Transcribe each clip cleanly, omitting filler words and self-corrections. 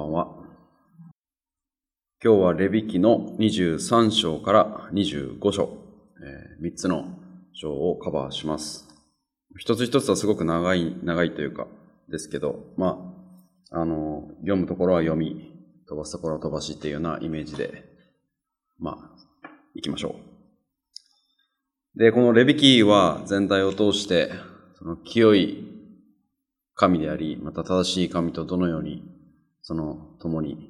ばんは。今日はレビ記の23章から25章、3つの章をカバーします。一つ一つはすごく長いというかですけど、読むところは読み、飛ばすところは飛ばしっていうようなイメージで、行きましょう。で、このレビ記は全体を通して、その清い神であり、また正しい神とどのように、共に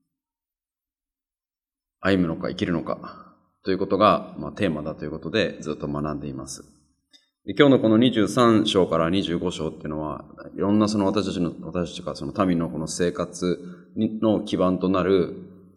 歩むのか生きるのかということが、テーマだということでずっと学んでいます。で、今日のこの23章から25章っていうのは、いろんな私たちがその民のこの生活の基盤となる、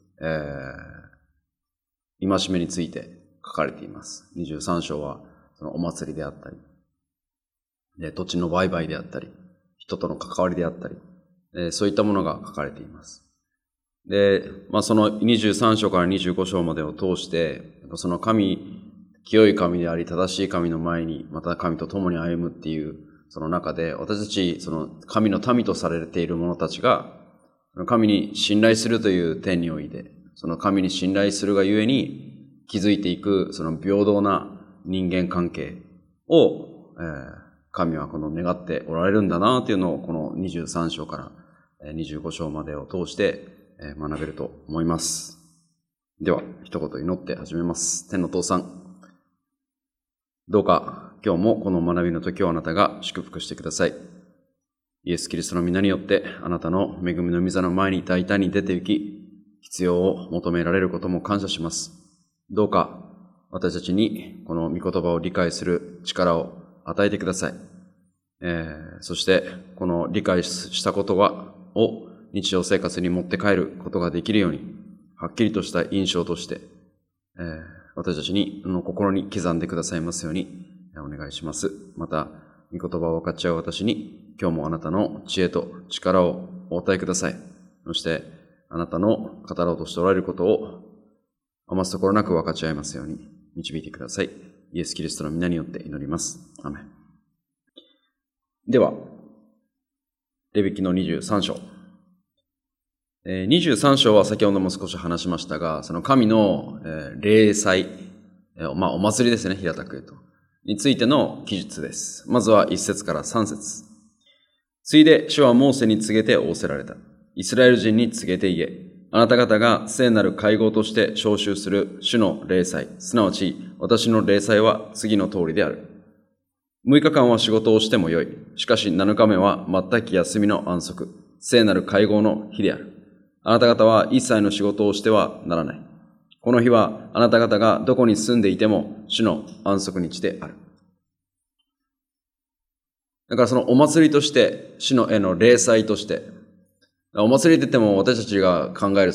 戒めについて書かれています。23章はそのお祭りであったり、で土地の売買であったり、人との関わりであったり、そういったものが書かれています。で、その23章から25章までを通して、その清い神であり正しい神の前に、また神と共に歩むっていう、その中で、私たち、その神の民とされている者たちが、神に信頼するという点において、その神に信頼するがゆえに、築いていく、その平等な人間関係を、神は願っておられるんだなというのを、この23章から25章までを通して学べると思います。では、一言祈って始めます。天の父さん、どうか今日もこの学びの時をあなたが祝福してください。イエス・キリストの皆によってあなたの恵みの御座の前に大胆に出て行き、必要を求められることも感謝します。どうか私たちにこの御言葉を理解する力を与えてください。そしてこの理解したことを日常生活に持って帰ることができるように、はっきりとした印象として、私たちの心に刻んでくださいますようにお願いします。また、御言葉を分かち合う私に、今日もあなたの知恵と力をお与えください。そして、あなたの語ろうとしておられることを余すところなく分かち合いますように導いてください。イエス・キリストの皆によって祈ります。アーメン。では、レビ記の23章。23章は先ほども少し話しましたが、その神の礼祭、お祭りですね、平たく言うと。についての記述です。まずは1節から3節。ついで主はモーセに告げて仰せられた。イスラエル人に告げて言え。あなた方が聖なる会合として召集する主の礼祭、すなわち私の礼祭は次の通りである。6日間は仕事をしてもよい。しかし7日目は全く休みの安息、聖なる会合の日である。あなた方は一切の仕事をしてはならない。この日はあなた方がどこに住んでいても主の安息日である。だからそのお祭りとして、主の礼祭として、お祭りって言っても私たちが考える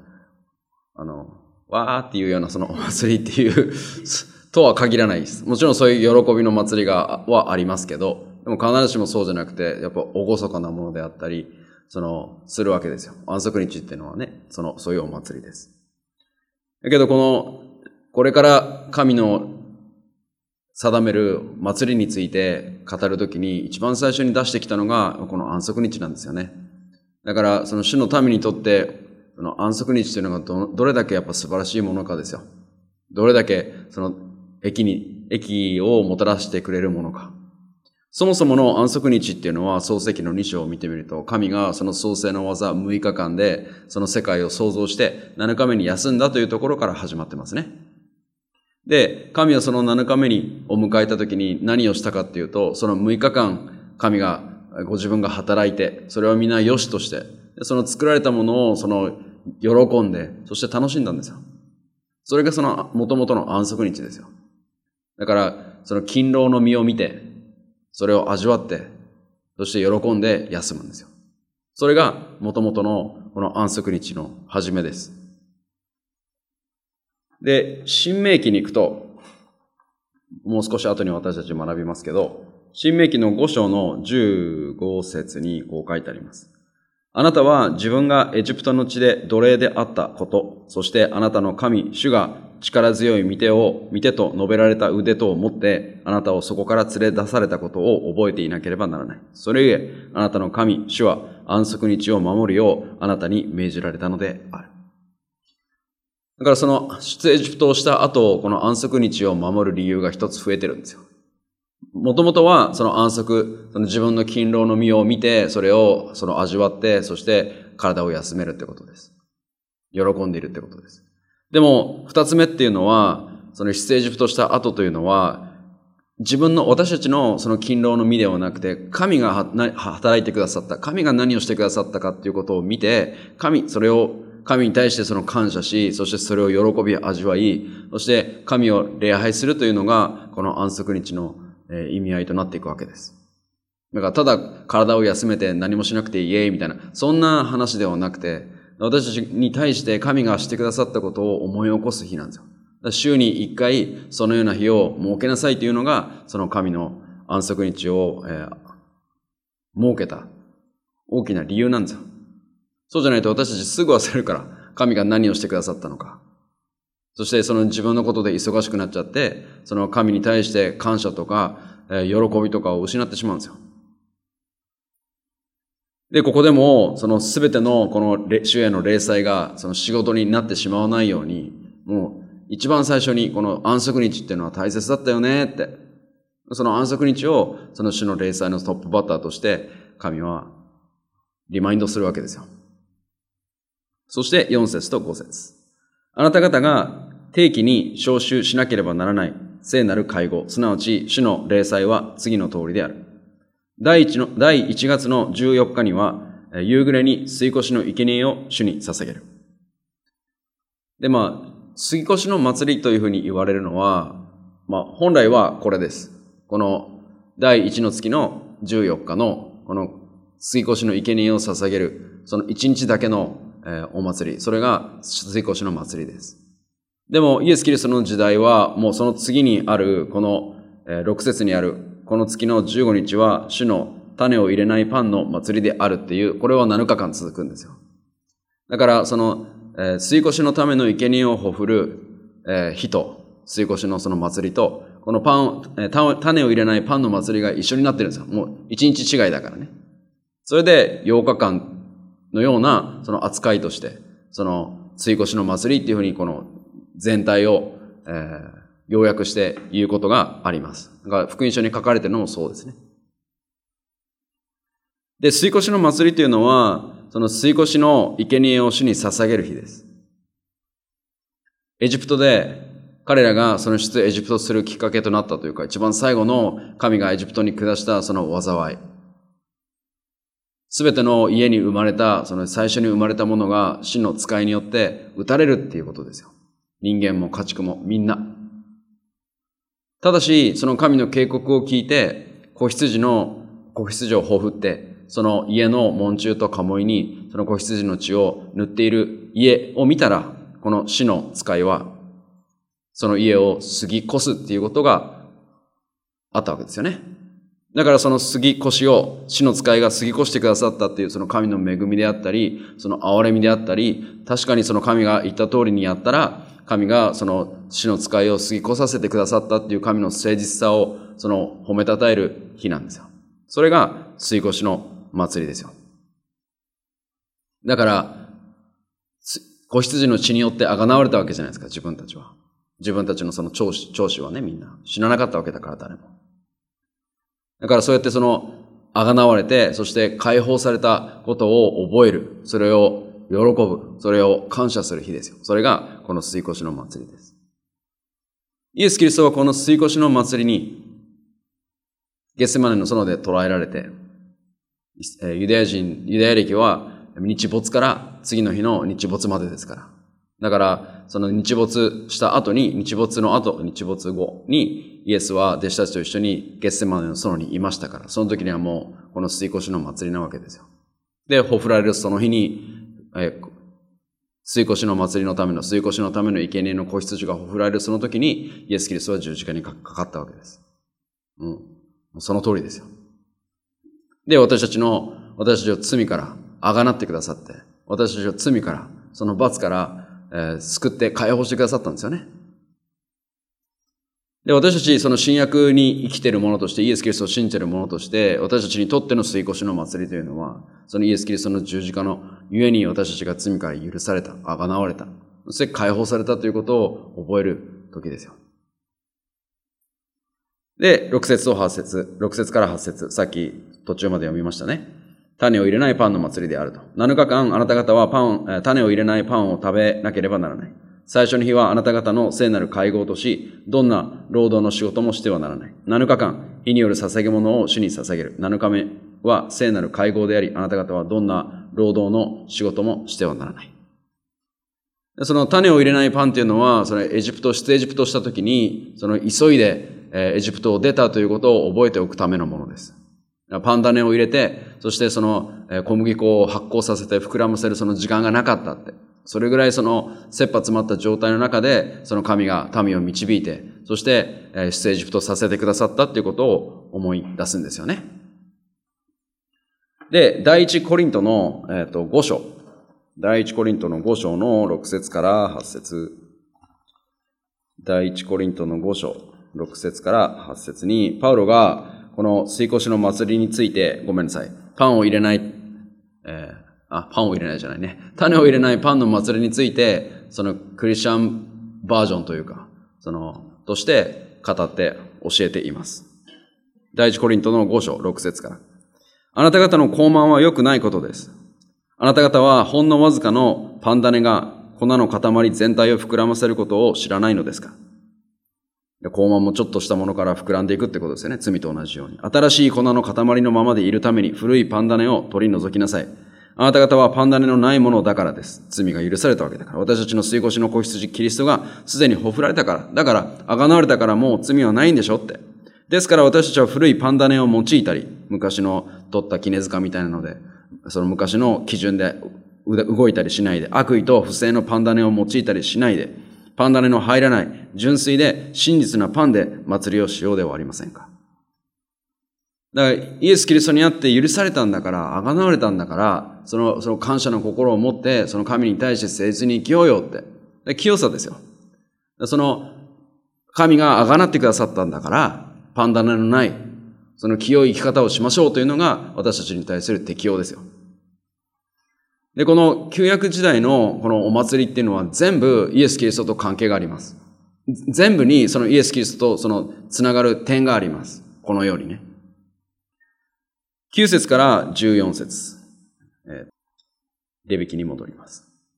わーっていうようなそのお祭りっていうとは限らないです。もちろんそういう喜びの祭りはありますけど、でも必ずしもそうじゃなくて、やっぱ厳かなものであったり、するわけですよ。安息日っていうのはね、そういうお祭りです。だけどこれから神の定める祭りについて語るときに一番最初に出してきたのがこの安息日なんですよね。だからその主の民にとってその安息日というのがどれだけやっぱ素晴らしいものかですよ。どれだけその益をもたらしてくれるものか。そもそもの安息日っていうのは創世記の2章を見てみると、神がその創世の技6日間でその世界を創造して7日目に休んだというところから始まってますね。で、神はその7日目に迎えた時に何をしたかっていうと、その6日間神がご自分が働いて、それを皆良しとして、その作られたものを喜んで、そして楽しんだんですよ。それがその元々の安息日ですよ。だからその勤労の実を見て、それを味わって、そして喜んで休むんですよ。それが元々のこの安息日の始めです。で、新明記に行くと、もう少し後に私たち学びますけど、新明記の5章の15節にこう書いてあります。あなたは自分がエジプトの地で奴隷であったこと、そしてあなたの神、主が力強い御手と述べられた腕とを持って、あなたをそこから連れ出されたことを覚えていなければならない。それゆえ、あなたの神、主は、 安息日を守るようあなたに命じられたのである。だからその出エジプトをした後、この安息日を守る理由が一つ増えてるんですよ。もともとはその安息、その自分の勤労の実を見て、それをその味わって、そして体を休めるってことです。喜んでいるってことです。でも、二つ目っていうのは、その出エジプトした後というのは、私たちのその勤労の実ではなくて、神が働いてくださった、神が何をしてくださったかっていうことを見て、神に対してその感謝し、そしてそれを喜び味わい、そして神を礼拝するというのが、この安息日の意味合いとなっていくわけです。だからただ体を休めて何もしなくてイエーイみたいな、そんな話ではなくて、私たちに対して神がしてくださったことを思い起こす日なんですよ。週に一回そのような日を設けなさいというのが、その神の安息日を、設けた大きな理由なんですよ。そうじゃないと私たちすぐ忘れるから、神が何をしてくださったのか。そしてその自分のことで忙しくなっちゃって、その神に対して感謝とか、喜びとかを失ってしまうんですよ。で、ここでも、そのすべてのこの主への礼祭が、その仕事になってしまわないように、もう一番最初にこの安息日っていうのは大切だったよねって、その安息日をその主の礼祭のトップバッターとして神はリマインドするわけですよ。そして4節と5節。あなた方が定期に召集しなければならない聖なる会合、すなわち主の礼祭は次の通りである。第1月の14日には夕暮れに杉越の生贄を主に捧げる。で、杉越の祭りというふうに言われるのは、本来はこれです。この第1の月の14日のこの杉越の生贄を捧げる、その1日だけのお祭り、それが杉越の祭りです。でもイエス・キリストの時代はもうその次にあるこの6節にあるこの月の15日は主の種を入れないパンの祭りであるっていう、これは7日間続くんですよ。だからその杉越のための生贄をほふる日と杉越のその祭りとこの種を入れないパンの祭りが一緒になってるんですよ。もう1日違いだからね。それで8日間のようなその扱いとしてその杉越の祭りっていうふうにこの全体を要約して言うことがあります。だから福音書に書かれているのもそうですね。で、杉越の祭りというのは、その杉越の生贄を主に捧げる日です。エジプトで彼らがその出エジプトするきっかけとなったというか、一番最後の神がエジプトに下したその災い。すべての家に生まれた、その最初に生まれたものが主の使いによって撃たれるっていうことですよ。人間も家畜もみんな。ただし、その神の警告を聞いて、子羊をほふって、その家の門柱と鴨居に、その子羊の血を塗っている家を見たら、この死の使いは、その家を過ぎ越すっていうことがあったわけですよね。だからその過ぎ越しを、死の使いが過ぎ越してくださったっていう、その神の恵みであったり、その憐れみであったり、確かにその神が言った通りにやったら、神がその死の使いを過ぎ越させてくださったっていう神の誠実さをその褒めたたえる日なんですよ。それが杉越の祭りですよ。だから子羊の血によって贖われたわけじゃないですか、自分たちは。自分たちのその長子はね、みんな死ななかったわけだから、誰も。だからそうやってその贖われて、そして解放されたことを覚える、それを喜ぶ、それを感謝する日ですよ。それがこの杉越の祭りです。イエス・キリストはこの杉越の祭りにゲッセマネの園で捕らえられて、ユダヤ歴は日没から次の日の日没までですから。だからその日没した後に、日没後にイエスは弟子たちと一緒にゲッセマネの園にいましたから、その時にはもうこの杉越の祭りなわけですよ。で、ほふられるその日に杉越の祭りのための生贄の子羊がほふられるその時にイエス・キリストは十字架にかかったわけです。その通りですよ。で、私たちを罪からあがなってくださって、私たちを罪から、その罰から、救って解放してくださったんですよね。で、私たちその新約に生きている者として、イエス・キリストを信じている者として、私たちにとっての杉越の祭りというのは、 そのイエス・キリストの十字架のゆえに私たちが罪から許された、あがなわれた、そして解放されたということを覚える時ですよ。で、6節と8節、6節から8節、さっき途中まで読みましたね。種を入れないパンの祭りであると。7日間あなた方は種を入れないパンを食べなければならない。最初の日はあなた方の聖なる会合とし、どんな労働の仕事もしてはならない。7日間、火による捧げ物を主に捧げる。7日目は聖なる会合であり、あなた方はどんな労働の仕事もしてはならない。その種を入れないパンっていうのは、その出エジプトした時に、その急いでエジプトを出たということを覚えておくためのものです。パン種を入れて、そしてその小麦粉を発酵させて膨らませるその時間がなかったって。それぐらいその切羽詰まった状態の中で、その神が民を導いて、そして出エジプトさせてくださったっていうことを思い出すんですよね。で、第一コリントの5章。第一コリントの5章の6節から8節。第一コリントの5章、6節から8節に、パウロがこの吸い越しの祭りについて、ごめんなさい。パンを入れない、パンを入れないじゃないね。種を入れないパンの祭りについて、そのクリスチャンバージョンというか、として語って教えています。第一コリントの5章、6節から。あなた方の傲慢は良くないことです。あなた方はほんのわずかのパン種が粉の塊全体を膨らませることを知らないのですか？傲慢もちょっとしたものから膨らんでいくってことですよね。罪と同じように。新しい粉の塊のままでいるために古いパン種を取り除きなさい。あなた方はパン種のないものだからです。罪が許されたわけだから。私たちの吸い越しの子羊キリストがすでにほふられたから。だから、あがなわれたからもう罪はないんでしょって。ですから私たちは古いパン種を用いたり、昔の取った絹塚みたいなので、その昔の基準で動いたりしないで、悪意と不正のパン種を用いたりしないで、パン種の入らない、純粋で真実なパンで祭りをしようではありませんか。だから、イエス・キリストにあって許されたんだから、あがなわれたんだから、その感謝の心を持って、その神に対して誠実に生きようよって。で、清さですよ。その、神があがなってくださったんだから、パン種のない、その清い生き方をしましょうというのが、私たちに対する適用ですよ。で、この旧約時代のこのお祭りっていうのは全部イエス・キリストと関係があります。全部にそのイエス・キリストとそのつながる点があります。このようにね。9節から14節。レビ記に戻ります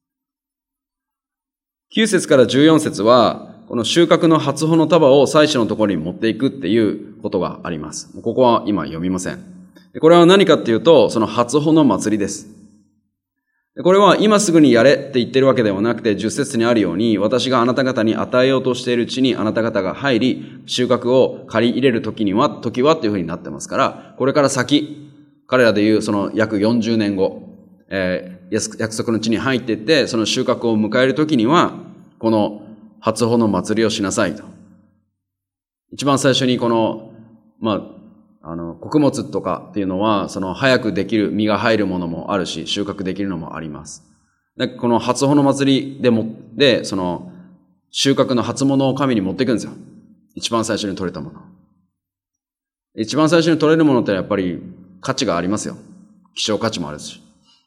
。9節から14節は、この収穫の初穂の束を祭司のところに持っていくっていうことがあります。ここは今読みません。これは何かっていうと、その初穂の祭りです。これは今すぐにやれって言ってるわけではなくて、10節にあるように、私があなた方に与えようとしている地にあなた方が入り、収穫を借り入れる時はっていうふうになってますから、これから先、彼らでいうその約40年後、約束の地に入っていって、その収穫を迎える時には、この初穂の祭りをしなさいと。一番最初にこの、穀物とかっていうのは、その早くできる、実が入るものもあるし、収穫できるのもあります。で、この初穂の祭りで、その収穫の初物を神に持っていくんですよ。一番最初に取れたもの。一番最初に取れるものってやっぱり価値がありますよ。希少価値もあるし。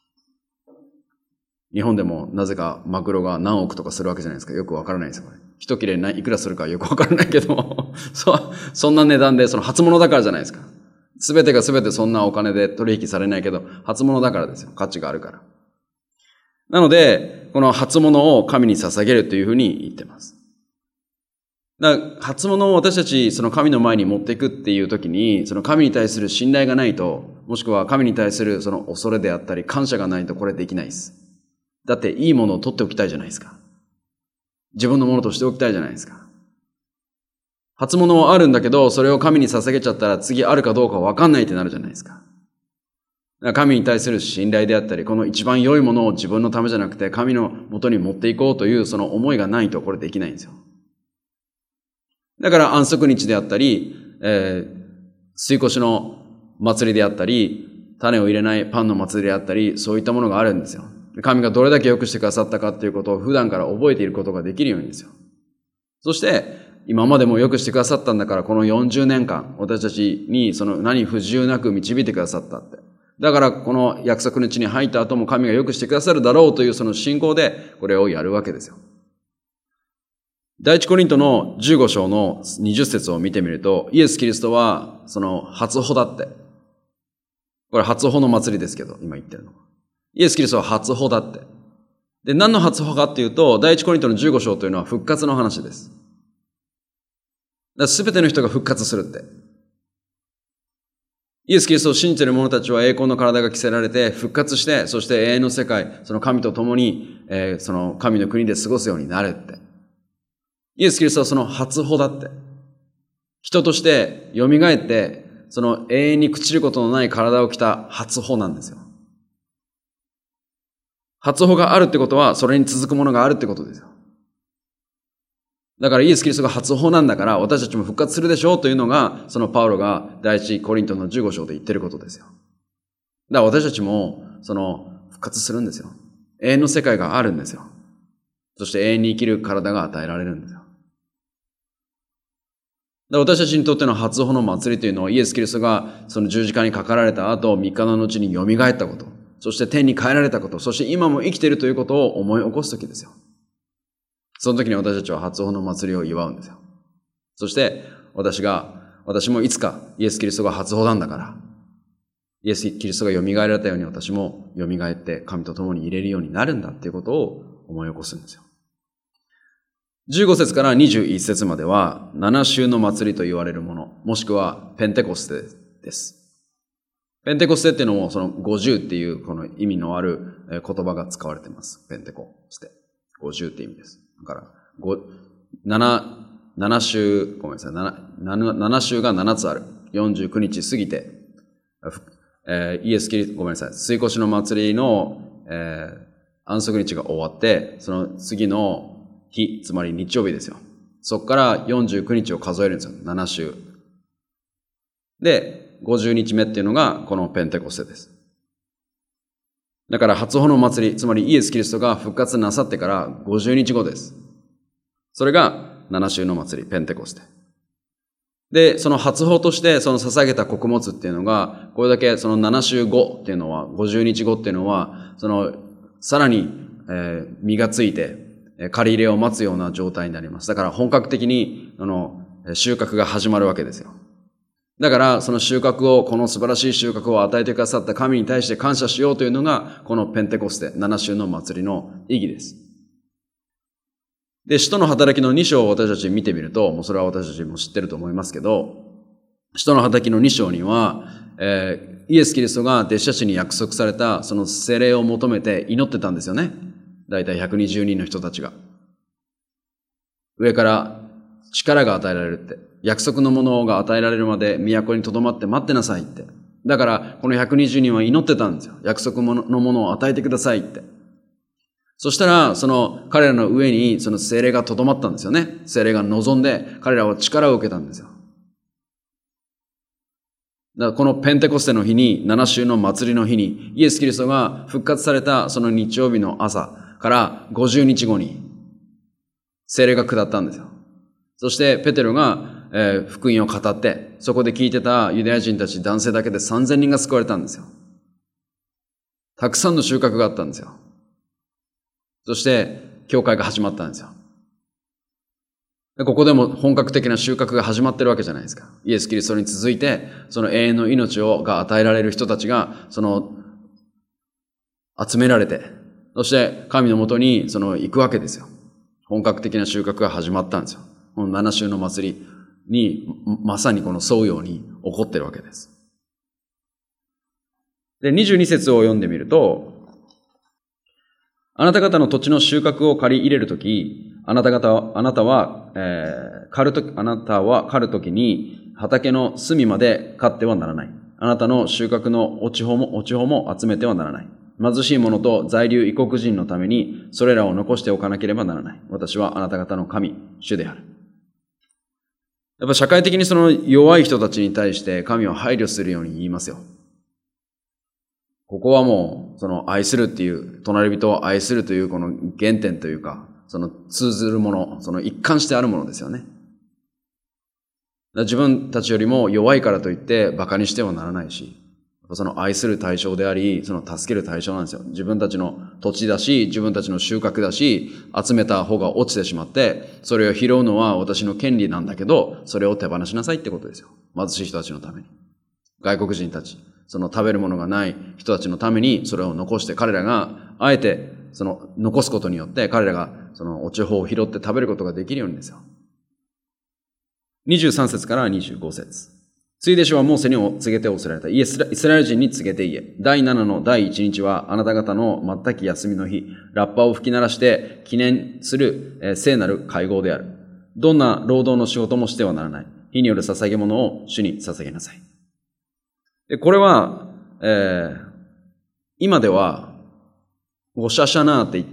日本でもなぜかマグロが何億とかするわけじゃないですか。よくわからないですよ、これ。一切れいくらするかよくわからないけどそんな値段で、その初物だからじゃないですか。すべてがすべてそんなお金で取引されないけど、初物だからですよ。価値があるから。なので、この初物を神に捧げるというふうに言ってます。だから初物を私たち、その神の前に持っていくっていう時に、その神に対する信頼がないと、もしくは神に対するその恐れであったり、感謝がないとこれできないです。だっていいものを取っておきたいじゃないですか。自分のものとしておきたいじゃないですか。初物はあるんだけど、それを神に捧げちゃったら次あるかどうかわかんないってなるじゃないですか。だから神に対する信頼であったり、この一番良いものを自分のためじゃなくて神の元に持っていこうというその思いがないとこれできないんですよ。だから安息日であったり、吸い越しの祭りであったり、種を入れないパンの祭りであったり、そういったものがあるんですよ。神がどれだけ良くしてくださったかっていうことを普段から覚えていることができるようにですよ。そして、今までも良くしてくださったんだから、この40年間、私たちにその何不自由なく導いてくださったって。 だからこの約束の地に入った後も神が良くしてくださるだろうというその信仰でこれをやるわけですよ。第一コリントの15章の20節を見てみると、イエス・キリストはその初穂だって。これ初穂の祭りですけど、今言ってるのは。イエス・キリストは初穂だって。で、何の初穂かっていうと、第一コリントの15章というのは復活の話です。すべての人が復活するって。イエス・キリストを信じている者たちは栄光の体が着せられて復活して、そして永遠の世界、その神と共に、その神の国で過ごすようになるって。イエス・キリストはその初穂だって。人として蘇って、その永遠に朽ちることのない体を着た初穂なんですよ。初穂があるってことは、それに続くものがあるってことですよ。だからイエス・キリストが初穂なんだから、私たちも復活するでしょうというのが、そのパウロが第一コリントの15章で言ってることですよ。だから私たちも、その復活するんですよ。永遠の世界があるんですよ。そして永遠に生きる体が与えられるんですよ。私たちにとっての初穂の祭りというのは、イエス・キリストがその十字架にかかられた後、3日の後に蘇ったこと、そして天に帰られたこと、そして今も生きているということを思い起こすときですよ。その時に私たちは初穂の祭りを祝うんですよ。そして私もいつかイエス・キリストが初穂なんだから、イエス・キリストが蘇られたように私も蘇って神と共に入れるようになるんだっていうことを思い起こすんですよ。15節から21節までは、7週の祭りと言われるもの、もしくはペンテコステです。ペンテコステっていうのも、その50っていうこの意味のある言葉が使われています。ペンテコステ。50って意味です。だから、7週、ごめんなさい、7週が7つある。49日過ぎて、イエス・キリスト、ごめんなさい、水越の祭りの、安息日が終わって、その次の日、つまり日曜日ですよ。そこから49日を数えるんですよ。7週。で、50日目っていうのがこのペンテコステです。だから初穂の祭り、つまりイエス・キリストが復活なさってから50日後です。それが7週の祭り、ペンテコステ。で、その初穂としてその捧げた穀物っていうのが、これだけその7週後っていうのは、50日後っていうのは、そのさらに、実がついて、刈り入れを待つような状態になります。だから本格的に収穫が始まるわけですよ。だからその収穫を、この素晴らしい収穫を与えてくださった神に対して感謝しようというのが、このペンテコステ、7週の祭りの意義です。で、使徒の働きの2章を私たち見てみると、もうそれは私たちも知ってると思いますけど、使徒の働きの2章には、イエス・キリストが弟子たちに約束されたその聖霊を求めて祈ってたんですよね。だいたい120人の人たちが。上から力が与えられるって。約束のものが与えられるまで都に留まって待ってなさいって。だからこの120人は祈ってたんですよ。約束のものを与えてくださいって。そしたらその彼らの上にその聖霊が留まったんですよね。聖霊が望んで彼らは力を受けたんですよ。だからこのペンテコステの日に、7週の祭りの日に、イエス・キリストが復活されたその日曜日の朝から50日後に聖霊が下ったんですよ。そしてペテロが、福音を語って、そこで聞いてたユダヤ人たち男性だけで3000人が救われたんですよ。たくさんの収穫があったんですよ。そして教会が始まったんですよ。ここでも本格的な収穫が始まってるわけじゃないですか。イエス・キリストに続いて、その永遠の命が与えられる人たちが、集められて、そして神のもとに行くわけですよ。本格的な収穫が始まったんですよ。この7週の祭りに、まさにこの沿うように起こってるわけです。で、22節を読んでみると、あなた方の土地の収穫を借り入れるとき、あなたは刈るときに畑の隅まで刈ってはならない。あなたの収穫の落ち穂も集めてはならない。貧しい者と在留異国人のためにそれらを残しておかなければならない。私はあなた方の神、主である。やっぱ社会的にその弱い人たちに対して神を配慮するように言いますよ。ここはもう、愛するっていう、隣人を愛するというこの原点というか、通ずるもの、一貫してあるものですよね。自分たちよりも弱いからといって馬鹿にしてはならないし、 その愛する対象であり、その助ける対象なんですよ。自分たちの土地だし、自分たちの収穫だし、集めた方が落ちてしまって、それを拾うのは私の権利なんだけど、それを手放しなさいってことですよ。貧しい人たちのために。外国人たち、その食べるものがない人たちのためにそれを残して、彼らがあえてその残すことによって彼らがその落ち穂を拾って食べることができるようにですよ。23節から25節。ついで主はモーセに告げて仰せられた。イスラエル人に告げて言え。第7の第1日はあなた方の全き休みの日、ラッパを吹き鳴らして記念する聖なる会合である。どんな労働の仕事もしてはならない。火による捧げ物を主に捧げなさい。でこれは、今では、ゴシャシャナーって言って、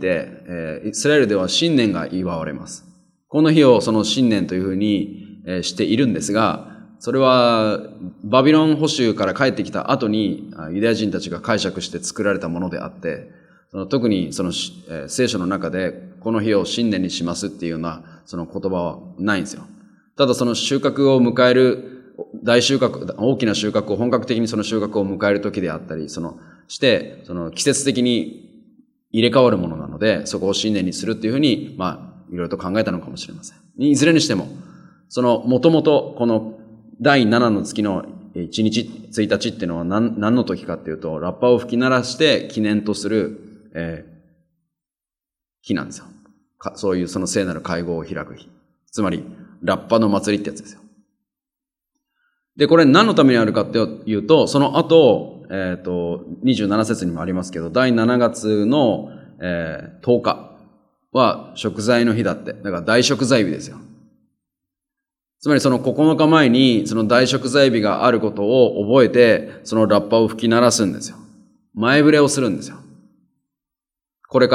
イスラエルでは新年が祝われます。この日をその新年というふうに、しているんですが、それはバビロン捕囚から帰ってきた後にユダヤ人たちが解釈して作られたものであって、特にその聖書の中でこの日を新年にしますっていうようなその言葉はないんですよ。ただその収穫を迎える大収穫、大きな収穫を本格的にその収穫を迎える時であったり、その季節的に入れ替わるものなので、そこを新年にするっていうふうに、いろいろと考えたのかもしれません。いずれにしても、もともとこの第7の月の1日、1日っていうのは何の時かっていうと、ラッパを吹き鳴らして記念とする、日なんですよ。そういうその聖なる会合を開く日。つまり、ラッパの祭りってやつですよ。で、これ何のためにあるかっていうと、その後、27節にもありますけど、第7月の、10日は食材の日だって。だから大食材日ですよ。つまりその9日前にその大食材日があることを覚えて、そのラッパを吹き鳴らすんですよ。前触れをするんですよ。これから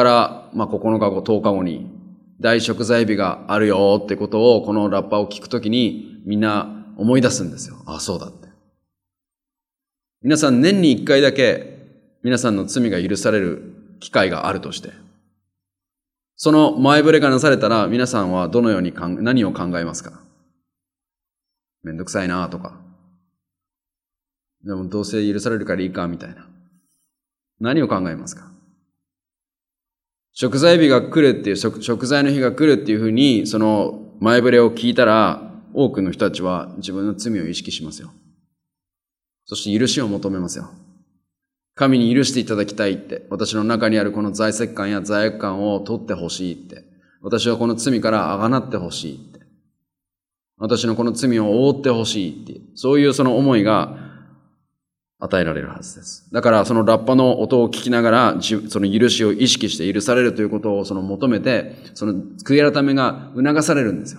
、9日後、10日後に大食材日があるよってことを、このラッパを聞くときにみんな思い出すんですよ。あ、そうだって。皆さん年に1回だけ皆さんの罪が許される機会があるとして、その前触れがなされたら皆さんはどのように何を考えますか？めんどくさいなとか。でもどうせ許されるからいいかみたいな。何を考えますか？食材日が来るっていう、食材の日が来るっていうふうに、その前触れを聞いたら、多くの人たちは自分の罪を意識しますよ。そして許しを求めますよ。神に許していただきたいって。私の中にあるこの罪責感や罪悪感を取ってほしいって。私はこの罪からあがなってほしいって。私のこの罪を覆ってほしいっていう、そういうその思いが与えられるはずです。だからそのラッパの音を聞きながら、その許しを意識して許されるということを求めて、その悔い改めが促されるんですよ。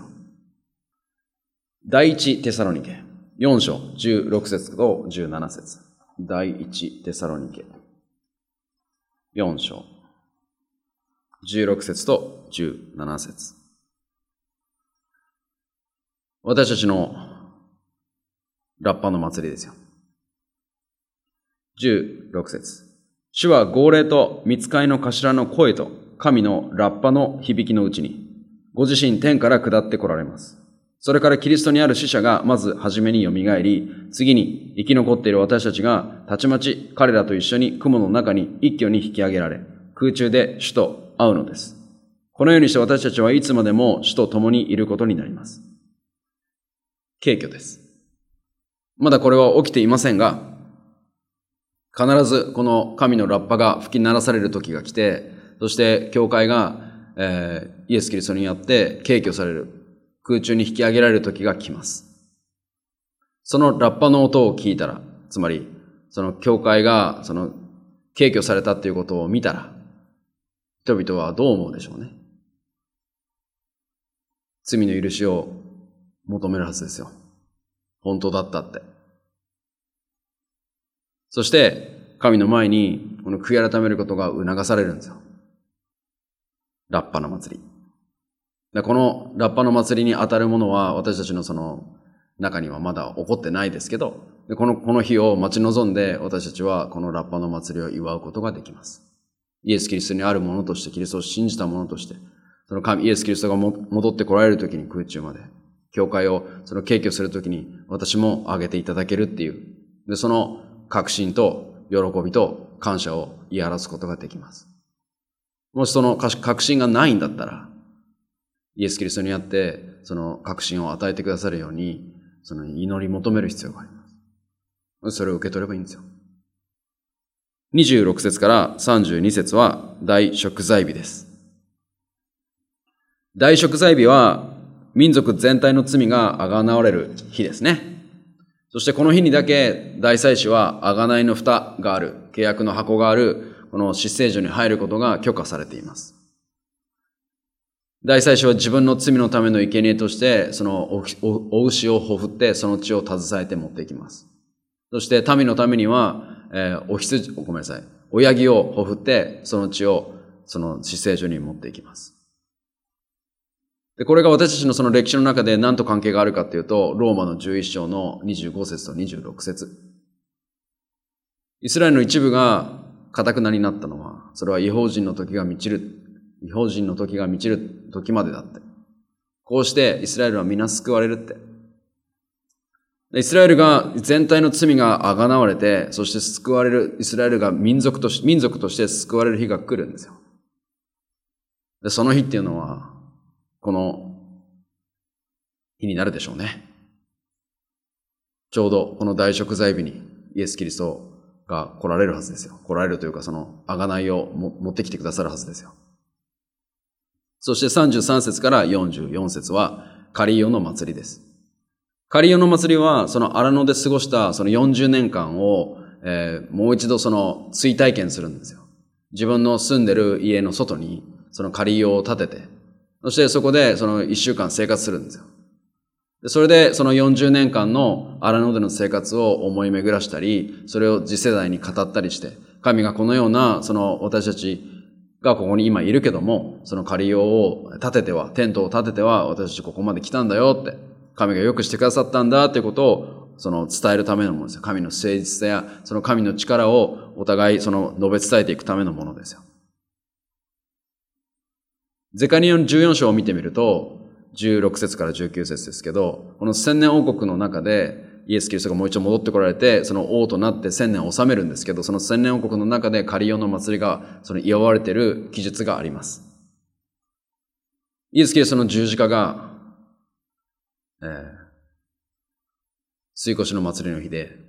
第一テサロニケ4章16節と17節。第一テサロニケ4章16節と17節。私たちのラッパの祭りですよ。16節。主は号令と御使いの頭の声と神のラッパの響きのうちに、ご自身天から下って来られます。それからキリストにある死者がまず初めによみがえり、次に生き残っている私たちがたちまち彼らと一緒に雲の中に一挙に引き上げられ、空中で主と会うのです。このようにして私たちはいつまでも主と共にいることになります。景挙です。まだこれは起きていませんが、必ずこの神のラッパが吹き鳴らされる時が来て、そして教会が、イエス・キリストによって景挙される、空中に引き上げられる時が来ます。そのラッパの音を聞いたら、つまりその教会がその景挙されたということを見たら、人々はどう思うでしょうね。罪の許しを求めるはずですよ。本当だったって。そして、神の前に、この悔い改めることが促されるんですよ。ラッパの祭り。このラッパの祭りに当たるものは、私たちのその中にはまだ起こってないですけど、この日を待ち望んで、私たちはこのラッパの祭りを祝うことができます。イエス・キリストにあるものとして、キリストを信じたものとして、そのイエス・キリストが戻って来られるときに空中まで、教会をその景挙するときに私も挙げていただけるっていう。で、その確信と喜びと感謝を言い表すことができます。もしその確信がないんだったら、イエス・キリストにあって、その確信を与えてくださるように、その祈り求める必要があります。それを受け取ればいいんですよ。26節から32節は大贖罪日です。大贖罪日は民族全体の罪があがなわれる日ですね。そしてこの日にだけ大祭司は贖いの蓋がある、契約の箱がある、この至聖所に入ることが許可されています。大祭司は自分の罪のための生贄として、そのお牛をほふってその血を携えて持っていきます。そして民のためには、親木をほふってその血をその至聖所に持っていきます。で、これが私たちのその歴史の中で何と関係があるかというと、ローマの11章の25節と26節。イスラエルの一部が堅くなになったのは、それは異邦人の時が満ちる時までだって。こうしてイスラエルは皆救われるって。イスラエルが全体の罪があがなわれて、そして救われる、イスラエルが民族として救われる日が来るんですよ。で、その日っていうのは、この日になるでしょうね。ちょうどこの大贖罪日にイエス・キリストが来られるはずですよ。来られるというか、その贖いを持ってきてくださるはずですよ。そして33節から44節はカリオの祭りです。カリオの祭りはその荒野で過ごしたその40年間を、もう一度その追体験するんですよ。自分の住んでる家の外にそのカリオを建てて、そしてそこでその1週間生活するんですよ。で、それでその40年間の荒野での生活を思い巡らしたり、それを次世代に語ったりして、神がこのようなその私たちがここに今いるけども、そのカリオを建てては、テントを建てては私たちここまで来たんだよって、神がよくしてくださったんだっていうことをその伝えるためのものですよ。神の誠実さやその神の力をお互いその述べ伝えていくためのものですよ。ゼカリアの14章を見てみると、16節から19節ですけど、この千年王国の中でイエス・キリストがもう一度戻ってこられて、その王となって千年を治めるんですけど、その千年王国の中でカリオの祭りがその祝われている記述があります。イエス・キリストの十字架が、水越の祭りの日で、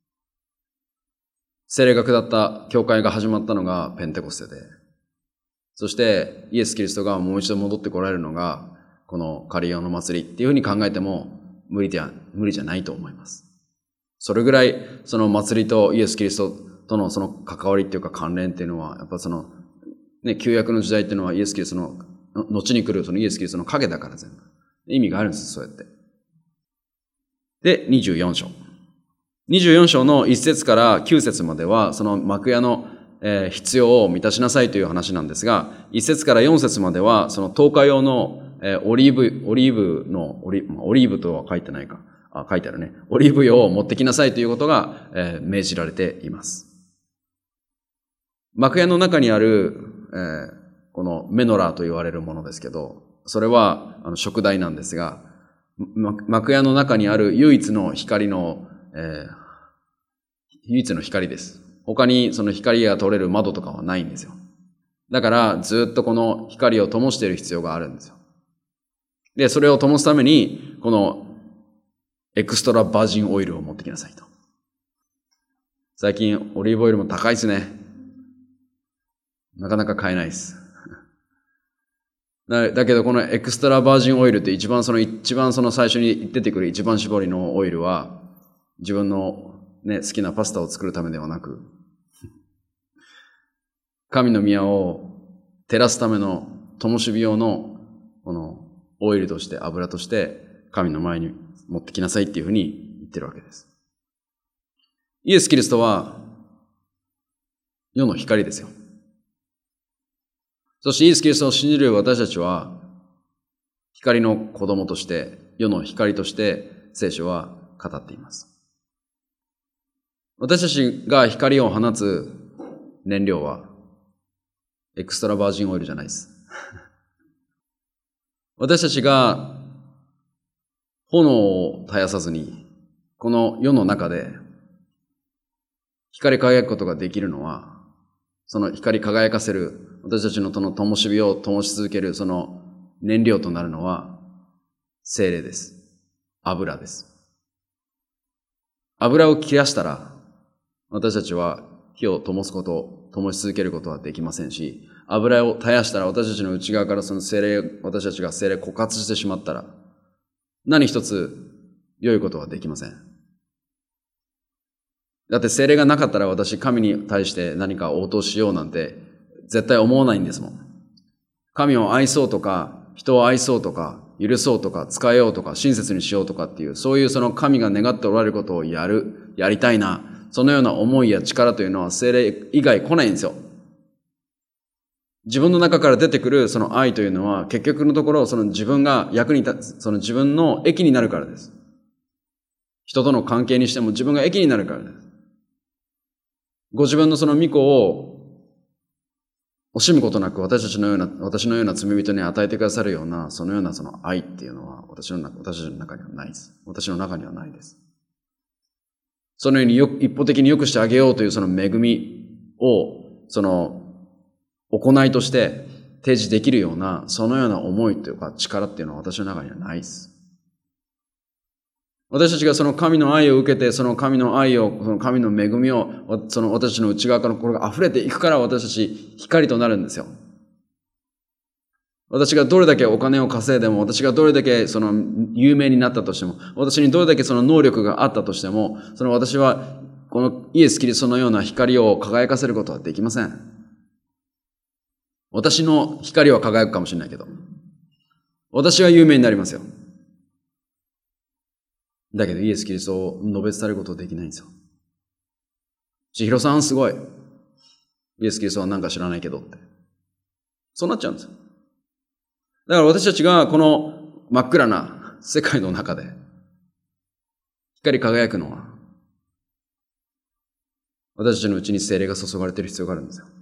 聖霊が下った教会が始まったのがペンテコステで、そしてイエス・キリストがもう一度戻ってこられるのがこのカリオの祭りっていうふうに考えても無理じゃないと思います。それぐらいその祭りとイエス・キリストとのその関わりっていうか関連っていうのは、やっぱそのね、旧約の時代っていうのはイエス・キリストの後に来るそのイエス・キリストの影だから全部意味があるんです、そうやって。で、24章。24章の1節から9節まではその幕屋の必要を満たしなさいという話なんですが、1節から4節まではその灯火用のオリーブとは書いてないか。書いてあるね。オリーブ油を持ってきなさいということが命じられています。幕屋の中にあるこのメノラーと言われるものですけど、それは燭台なんですが、幕屋の中にある唯一の光です。他にその光が取れる窓とかはないんですよ。だからずっとこの光を灯している必要があるんですよ。で、それを灯すためにこのエクストラバージンオイルを持ってきなさいと。最近オリーブオイルも高いですね。なかなか買えないです。だけどこのエクストラバージンオイルって一番その最初に出てくる一番搾りのオイルは自分のね、好きなパスタを作るためではなく、神の宮を照らすための灯火用のこのオイルとして油として神の前に持ってきなさいっていうふうに言ってるわけです。イエス・キリストは世の光ですよ。そしてイエス・キリストを信じる私たちは光の子供として世の光として聖書は語っています。私たちが光を放つ燃料はエクストラバージンオイルじゃないです。私たちが炎を絶やさずにこの世の中で光り輝くことができるのは、その光り輝かせる、私たちのその灯火を灯し続けるその燃料となるのは、聖霊です。油です。油を切らしたら、私たちは火を灯すこと、灯し続けることはできませんし、油を絶やしたら私たちの内側からその聖霊、私たちが聖霊枯渇してしまったら、何一つ良いことはできません。だって聖霊がなかったら私、神に対して何か応答しようなんて絶対思わないんですもん。神を愛そうとか、人を愛そうとか、許そうとか、使えようとか、親切にしようとかっていう、そういうその神が願っておられることをやりたいな、そのような思いや力というのは聖霊以外来ないんですよ。自分の中から出てくるその愛というのは、結局のところ、その自分が役に立つ、その自分の益になるからです。人との関係にしても自分が益になるからです。ご自分のその御子を惜しむことなく私のような罪人に与えてくださるような、そのようなその愛っていうのは私たちの中にはないです。私の中にはないです。そのように一方的に良くしてあげようというその恵みを、その行いとして提示できるような、そのような思いというか力っていうのは私の中にはないです。私たちがその神の愛を受けて、その神の愛を、その神の恵みを、その私たちの内側からこれが溢れていくから私たち光となるんですよ。私がどれだけお金を稼いでも、私がどれだけその有名になったとしても、私にどれだけその能力があったとしても、その私はこのイエス・キリストのような光を輝かせることはできません。私の光は輝くかもしれないけど、私は有名になりますよ。だけどイエス・キリストを述べ伝えることはできないんですよ。千尋さんすごい。イエス・キリストはなんか知らないけどって。そうなっちゃうんですよ。だから私たちがこの真っ暗な世界の中で光り輝くのは、私たちのうちに聖霊が注がれている必要があるんですよ。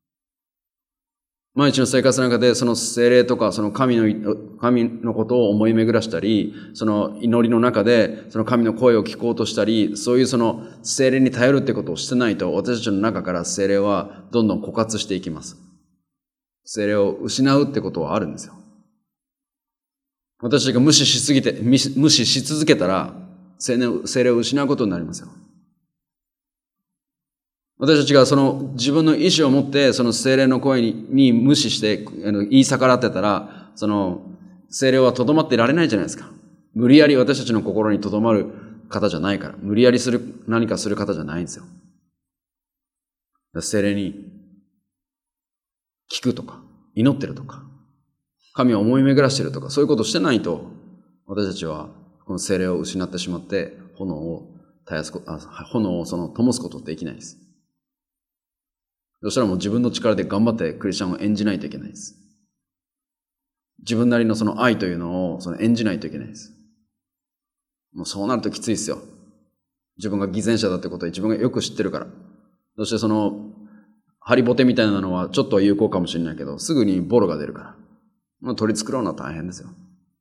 毎日の生活の中でその聖霊とかその神のことを思い巡らしたり、その祈りの中でその神の声を聞こうとしたり、そういうその聖霊に頼るってことをしてないと、私たちの中から聖霊はどんどん枯渇していきます。聖霊を失うってことはあるんですよ。私たちが無視し続けたら、聖霊を失うことになりますよ。私たちがその自分の意志を持ってその聖霊の声に無視して言い逆らってたら、その聖霊はとどまっていられないじゃないですか。無理やり私たちの心にとどまる方じゃないから。無理やり何かする方じゃないんですよ。聖霊に聞くとか、祈ってるとか、神を思い巡らしてるとか、そういうことをしてないと、私たちはこの聖霊を失ってしまって、炎をその灯すことできないです。そしたらもう自分の力で頑張ってクリスチャンを演じないといけないです。自分なりのその愛というのを演じないといけないです。もうそうなるときついですよ。自分が偽善者だってことは自分がよく知ってるから。そしてそのハリボテみたいなのはちょっとは有効かもしれないけど、すぐにボロが出るから。もう取り繕うのは大変ですよ。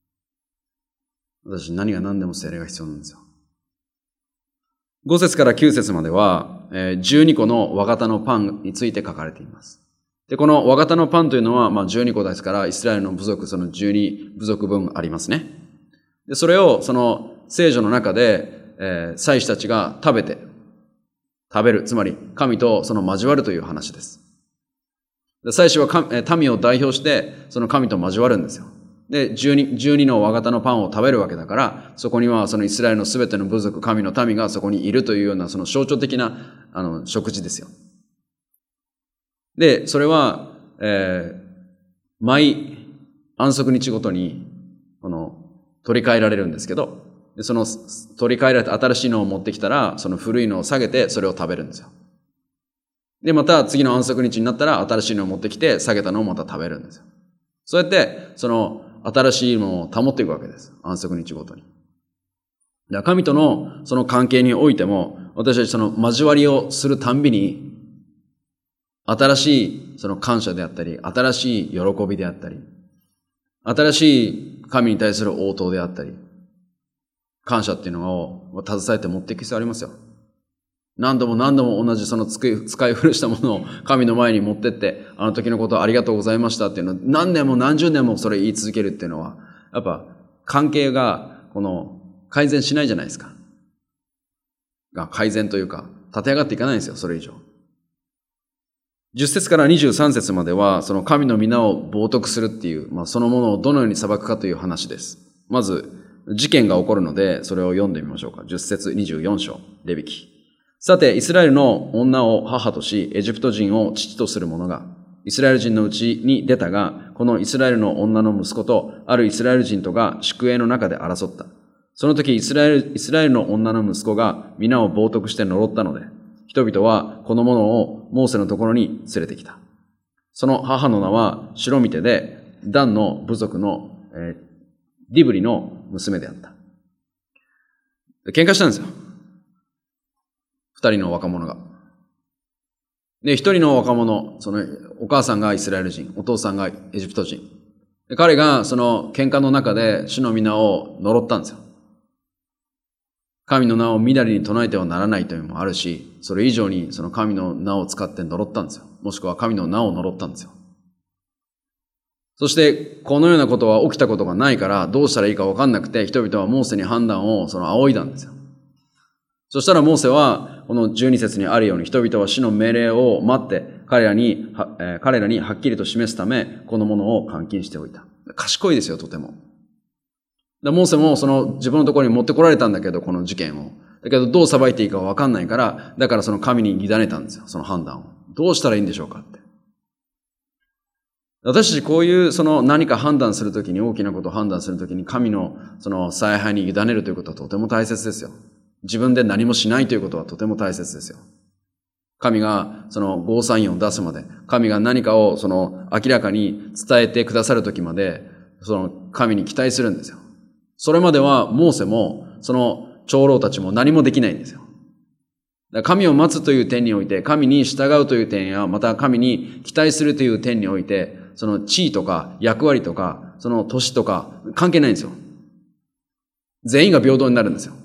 私何が何でも聖霊が必要なんですよ。5節から9節までは、12個の和型のパンについて書かれています。で、この和型のパンというのは、12個ですから、イスラエルの部族、その12部族分ありますね。で、それを、その聖書の中で、祭司たちが食べる、つまり神とその交わるという話です。で、祭司は民を代表して、その神と交わるんですよ。で、12の和型のパンを食べるわけだから、そこにはそのイスラエルのすべての部族、神の民がそこにいるというような、その象徴的な、食事ですよ。で、それは、毎安息日ごとに、取り替えられるんですけど、でその取り替えられた新しいのを持ってきたら、その古いのを下げて、それを食べるんですよ。で、また次の安息日になったら、新しいのを持ってきて、下げたのをまた食べるんですよ。そうやって、新しいものを保っていくわけです。安息日ごとに。神とのその関係においても、私たちその交わりをするたんびに、新しいその感謝であったり、新しい喜びであったり、新しい神に対する応答であったり、感謝っていうのを携えて持っていく必要ありますよ。 何度も何度も同じその使い古したものを神の前に持ってって、あの時のことありがとうございましたっていうのを何年も何十年もそれ言い続けるっていうのは、やっぱ関係が改善しないじゃないですか。改善というか、立て上がっていかないんですよ、それ以上。10節から23節までは、その神の皆を冒涜するっていう、そのものをどのように裁くかという話です。まず、事件が起こるので、それを読んでみましょうか。10節24章、レビ記。さて、イスラエルの女を母とし、エジプト人を父とする者が、イスラエル人のうちに出たが、このイスラエルの女の息子と、あるイスラエル人とが宿営の中で争った。その時、イスラエルの女の息子が皆を冒涜して呪ったので、人々はこの者をモーセのところに連れてきた。その母の名はシロミテで、ダンの部族の、ディブリの娘であった。喧嘩したんですよ。二人の若者が。で、一人の若者、お母さんがイスラエル人、お父さんがエジプト人。で、彼がその喧嘩の中で主の皆を呪ったんですよ。神の名をみだりに唱えてはならないというのもあるし、それ以上にその神の名を使って呪ったんですよ。もしくは神の名を呪ったんですよ。そして、このようなことは起きたことがないから、どうしたらいいか分かんなくて、人々はモーセに判断を仰いだんですよ。そしたらモーセは、この12節にあるように、人々は主の命令を待って、彼らにはっきりと示すため、このものを監禁しておいた。賢いですよ、とても。モーセも自分のところに持ってこられたんだけど、この事件を。だけど、どう裁いていいか分かんないから、だからその神に委ねたんですよ、その判断を。どうしたらいいんでしょうかって。私たちこういう何か判断するときに、大きなことを判断するときに、神の采配に委ねるということはとても大切ですよ。自分で何もしないということはとても大切ですよ。神がゴーサインを出すまで、神が何かを明らかに伝えてくださるときまで、神に期待するんですよ。それまではモーセも長老たちも何もできないんですよ。神を待つという点において、神に従うという点や、また神に期待するという点において、地位とか役割とか、年とか関係ないんですよ。全員が平等になるんですよ。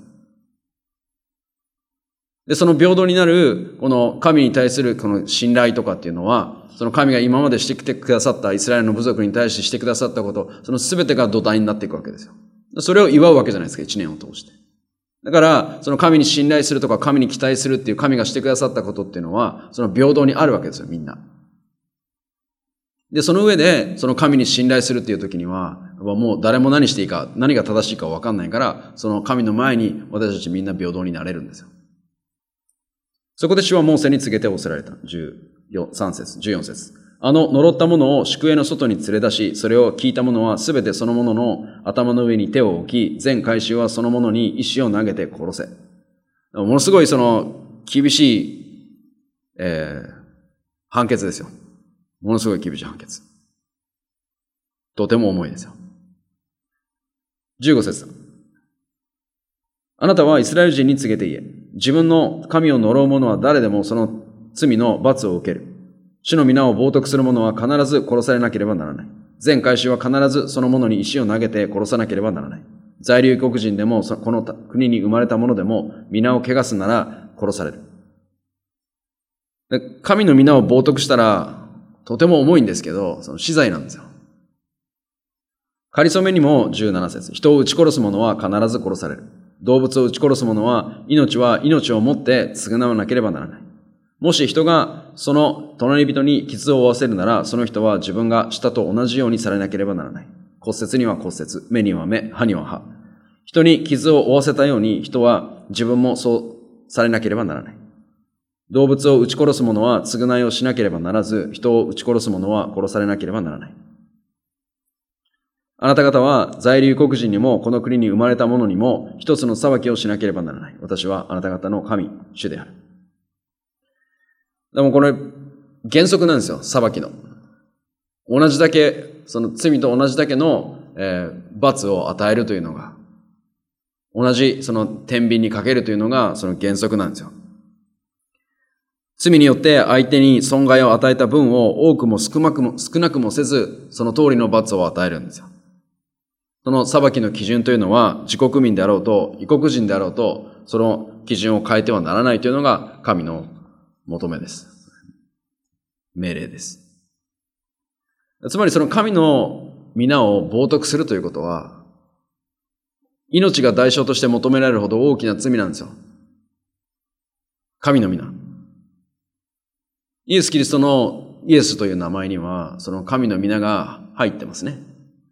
で、その平等になる、この神に対するこの信頼とかっていうのは、神が今までしてきてくださったイスラエルの部族に対してしてくださったこと、全てが土台になっていくわけですよ。それを祝うわけじゃないですか、一年を通して。だから、神に信頼するとか神に期待するっていう神がしてくださったことっていうのは、平等にあるわけですよ、みんな。で、その上で、神に信頼するっていう時には、もう誰も何していいか、何が正しいか分かんないから、神の前に私たちみんな平等になれるんですよ。そこで主はモーセに告げて仰せられた。14節。呪った者を宿営の外に連れ出し、それを聞いた者はすべてその者の頭の上に手を置き、全会衆はその者に石を投げて殺せ。ものすごい厳しい、判決ですよ。ものすごい厳しい判決。とても重いですよ。15節。あなたはイスラエル人に告げて言え。自分の神を呪う者は誰でもその罪の罰を受ける。主の皆を冒涜する者は必ず殺されなければならない。全会衆は必ずその者に石を投げて殺さなければならない。在留異国人でもこの国に生まれた者でも皆を汚すなら殺される。で、神の皆を冒涜したらとても重いんですけど、死罪なんですよ。仮初めにも17節。人を撃ち殺す者は必ず殺される。動物を撃ち殺す者は命をもって償わなければならない。もし人がその隣人に傷を負わせるなら、その人は自分がしたと同じようにされなければならない。骨折には骨折、目には目、歯には歯。人に傷を負わせたように人は自分もそうされなければならない。動物を撃ち殺す者は償いをしなければならず、人を撃ち殺す者は殺されなければならない。あなた方は在留国人にもこの国に生まれた者にも一つの裁きをしなければならない。私はあなた方の神、主である。でもこれ原則なんですよ、裁きの。同じだけ、罪と同じだけの、罰を与えるというのが、同じ天秤にかけるというのがその原則なんですよ。罪によって相手に損害を与えた分を多くも少なくもせず、その通りの罰を与えるんですよ。その裁きの基準というのは、自国民であろうと、異国人であろうと、その基準を変えてはならないというのが神の求めです。命令です。つまりその神の皆を冒涜するということは、命が代償として求められるほど大きな罪なんですよ。神の皆。イエス・キリストのイエスという名前には、その神の皆が入ってますね。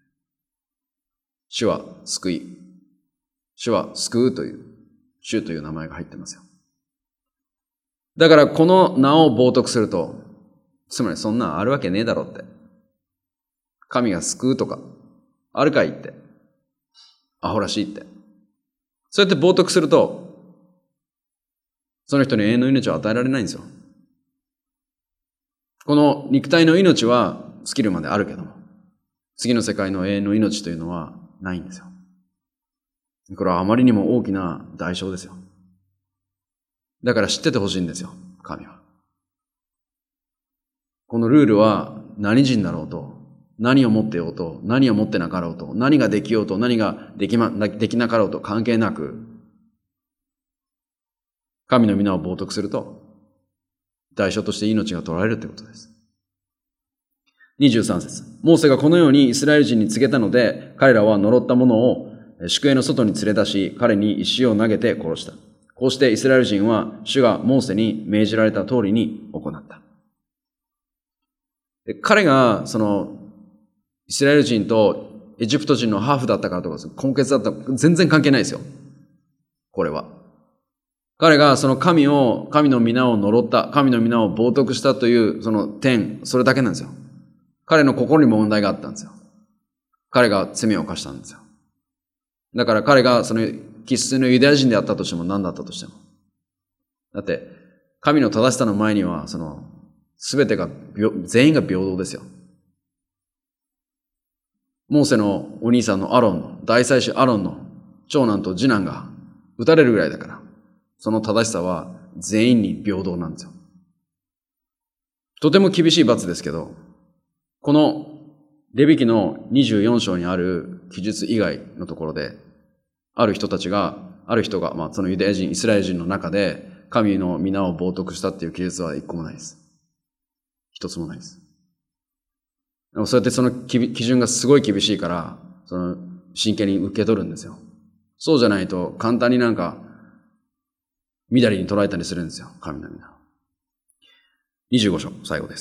主は救い。主は救うという、主という名前が入ってますよ。だからこの名を冒涜すると、つまりそんなんあるわけねえだろって。神が救うとか、あるかいって。アホらしいって。そうやって冒涜すると、その人に永遠の命を与えられないんですよ。この肉体の命は尽きるまであるけども、次の世界の永遠の命というのはないんですよ。これはあまりにも大きな代償ですよ。だから知っててほしいんですよ、神は。このルールは何人だろうと、何を持ってようと、何を持ってなかろうと、何ができようと、何ができなかろうと関係なく、神の皆を冒涜すると、代償として命が取られるということです。23節。モーセがこのようにイスラエル人に告げたので、彼らは呪った者を宿営の外に連れ出し、彼に石を投げて殺した。こうしてイスラエル人は主がモーセに命じられた通りに行った。彼がそのイスラエル人とエジプト人のハーフだったからとか根血だったか全然関係ないですよ。これは。彼がその神の皆を呪った、神の皆を冒涜したというその点、それだけなんですよ。彼の心にも問題があったんですよ。彼が罪を犯したんですよ。だから彼がその生粋のユダヤ人であったとしても何だったとしても。だって、神の正しさの前には、その、すべてが、全員が平等ですよ。モーセのお兄さんのアロンの、大祭司アロンの長男と次男が撃たれるぐらいだから、その正しさは全員に平等なんですよ。とても厳しい罰ですけど、このレビ記の24章にある記述以外のところで、ある人が、そのユダヤ人、イスラエル人の中で、神の皆を冒涜したっていう記述は一個もないです。一つもないです。でもそうやってその基準がすごい厳しいから、その真剣に受け取るんですよ。そうじゃないと簡単になんか、みだりに捉えたりするんですよ、神の皆。25章、最後です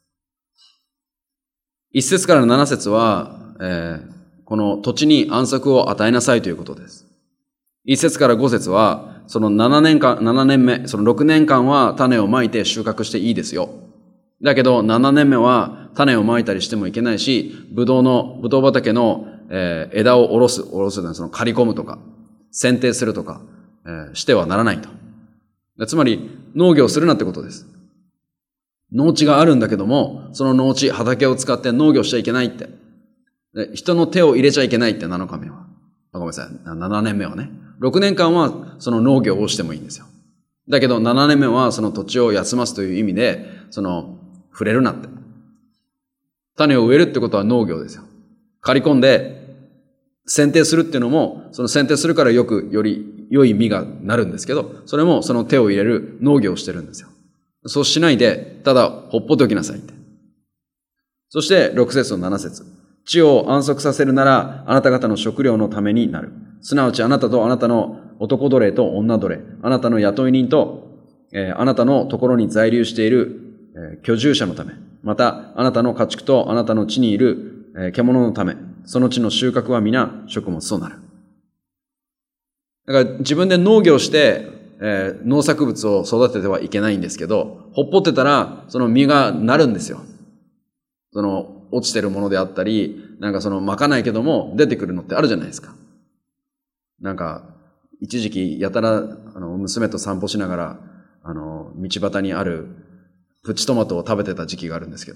。1節から7節は、この土地に安息を与えなさいということです。1節から5節は、その7年目、その6年間は種をまいて収穫していいですよ。だけど7年目は種をまいたりしてもいけないし、ぶどう畑の、枝を下ろすその刈り込むとか、剪定するとか、してはならないと。つまり農業するなってことです。農地があるんだけども、その農地、畑を使って農業しちゃいけないって。人の手を入れちゃいけないって7日目は。ごめんなさい。7年目はね。6年間はその農業をしてもいいんですよ。だけど7年目はその土地を休ますという意味で、触れるなって。種を植えるってことは農業ですよ。刈り込んで、剪定するっていうのも、その剪定するからより良い実がなるんですけど、それもその手を入れる農業をしてるんですよ。そうしないで、ただほっぽっておきなさいって。そして6節と7節。地を安息させるなら、あなた方の食料のためになる。すなわちあなたとあなたの男奴隷と女奴隷、あなたの雇い人と、あなたのところに在留している、居住者のため、またあなたの家畜とあなたの地にいる、獣のため、その地の収穫は皆食物となる。だから自分で農業して、農作物を育ててはいけないんですけど、ほっぽってたらその実がなるんですよ。その落ちてるものであったり、なんかそのまかないけども出てくるのってあるじゃないですか。なんか一時期やたら娘と散歩しながら道端にあるプチトマトを食べてた時期があるんですけど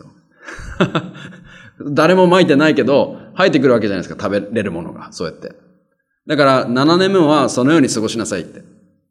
誰もまいてないけど生えてくるわけじゃないですか、食べれるものが。そうやってだから7年目はそのように過ごしなさいって。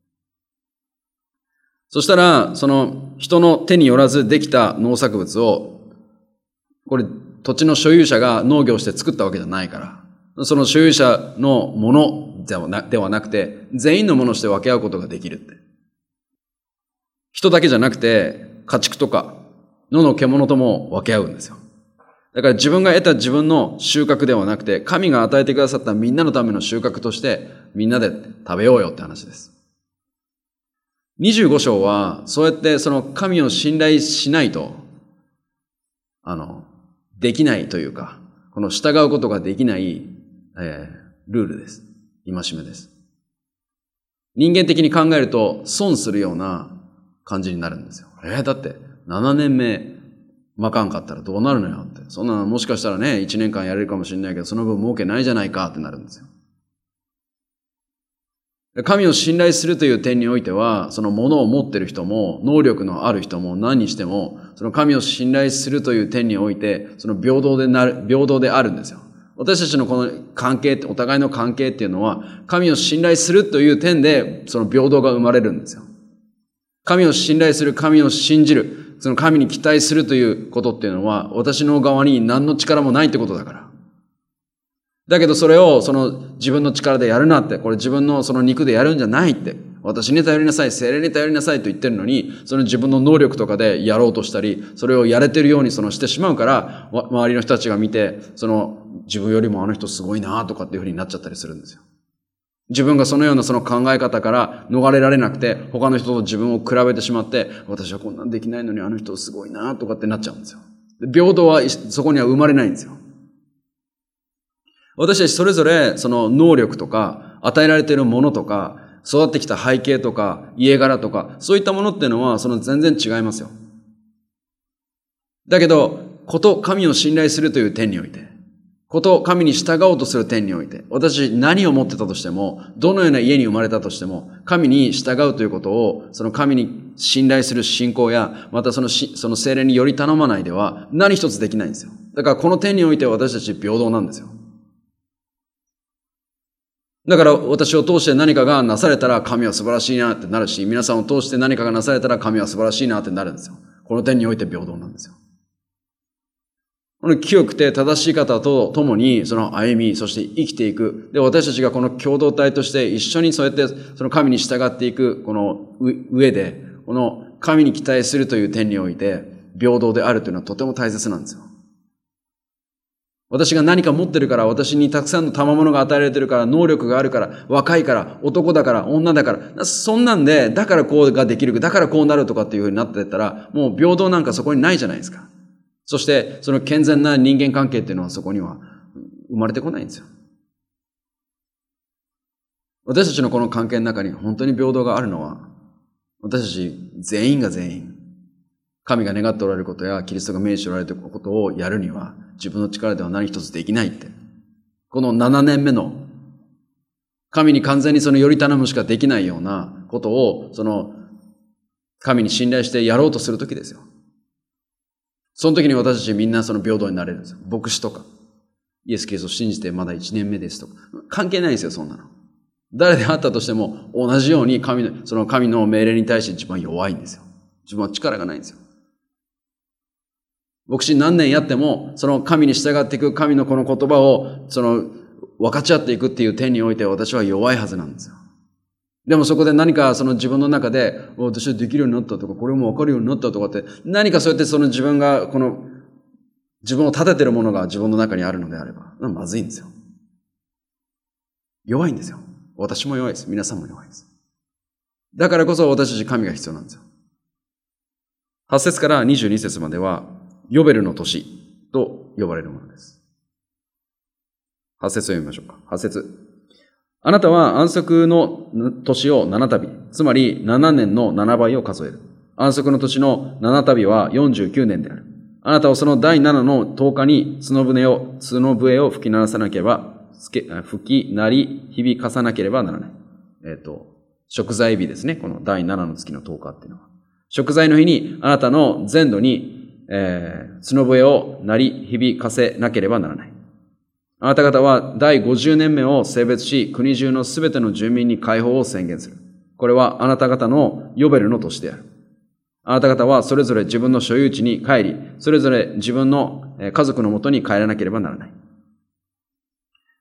そしたらその人の手によらずできた農作物を、これ土地の所有者が農業して作ったわけじゃないから、その所有者のものではなくて、全員のものとして分け合うことができるって。人だけじゃなくて、家畜とか、野の獣とも分け合うんですよ。だから自分が得た自分の収穫ではなくて、神が与えてくださったみんなのための収穫として、みんなで食べようよって話です。25章は、そうやってその神を信頼しないと、できないというか、この従うことができない、ルールです。戒めです。人間的に考えると損するような感じになるんですよ。だって7年目まかんかったらどうなるのよって。そんなのもしかしたらね、1年間やれるかもしれないけど、その分儲けないじゃないかってなるんですよ。神を信頼するという点においては、そのものを持っている人も、能力のある人も何にしても、その神を信頼するという点において、その平等であるんですよ。私たちのこの関係、お互いの関係っていうのは、神を信頼するという点で、その平等が生まれるんですよ。神を信頼する、神を信じる、その神に期待するということっていうのは、私の側に何の力もないってことだから。だけどそれをその自分の力でやるなって、これ自分のその肉でやるんじゃないって、私に頼りなさい、聖霊に頼りなさいと言ってるのに、その自分の能力とかでやろうとしたり、それをやれてるようにしてしまうから、周りの人たちが見て、自分よりもあの人すごいなとかっていう風になっちゃったりするんですよ。自分がそのようなその考え方から逃れられなくて、他の人と自分を比べてしまって、私はこんなんできないのにあの人すごいなとかってなっちゃうんですよ。平等はそこには生まれないんですよ。私たちそれぞれその能力とか、与えられているものとか、育ってきた背景とか、家柄とか、そういったものっていうのは全然違いますよ。だけど、神を信頼するという点において、神に従おうとする点において、私何を持ってたとしても、どのような家に生まれたとしても、神に従うということを、その神に信頼する信仰や、またその聖霊により頼まないでは、何一つできないんですよ。だからこの点において私たち平等なんですよ。だから私を通して何かがなされたら神は素晴らしいなってなるし、皆さんを通して何かがなされたら神は素晴らしいなってなるんですよ。この点において平等なんですよ。この清くて正しい方と共にその歩み、そして生きていく。で、私たちがこの共同体として一緒にそうやってその神に従っていくこの上で、この神に期待するという点において平等であるというのはとても大切なんですよ。私が何か持ってるから、私にたくさんの賜物が与えられてるから、能力があるから、若いから、男だから、女だから、そんなんで、だからこうができる、だからこうなるとかっていう風になってったら、もう平等なんかそこにないじゃないですか。そして、その健全な人間関係っていうのはそこには生まれてこないんですよ。私たちのこの関係の中に本当に平等があるのは、私たち全員が全員、神が願っておられることやキリストが命じておられることをやるには自分の力では何一つできないって。この7年目の神に完全により頼むしかできないようなことを神に信頼してやろうとするときですよ。その時に私たちみんな平等になれるんですよ。牧師とかイエス・キリストを信じてまだ1年目ですとか関係ないですよ、そんなの。誰であったとしても同じように神の命令に対して自分は弱いんですよ。自分は力がないんですよ。牧師何年やっても、その神に従っていく神のこの言葉を、分かち合っていくっていう点において私は弱いはずなんですよ。でもそこで何か自分の中で、私はできるようになったとか、これも分かるようになったとかって、何かそうやって自分が、自分を立ててるものが自分の中にあるのであれば、まずいんですよ。弱いんですよ。私も弱いです。皆さんも弱いです。だからこそ私たち神が必要なんですよ。8節から22節までは、ヨベルの年と呼ばれるものです。8節を読みましょうか。8節。あなたは安息の年を7度、つまり7年の7倍を数える。安息の年の7度は49年である。あなたはその第7の10日に角笛を吹き鳴らさなければ、吹き鳴り響かさなければならない。贖罪日ですね。この第7の月の10日っていうのは。贖罪の日にあなたの全土に角笛を鳴り響かせなければならない。あなた方は第50年目を性別し、国中のすべての住民に解放を宣言する。これはあなた方のヨベルの年である。あなた方はそれぞれ自分の所有地に帰り、それぞれ自分の家族のもとに帰らなければならない。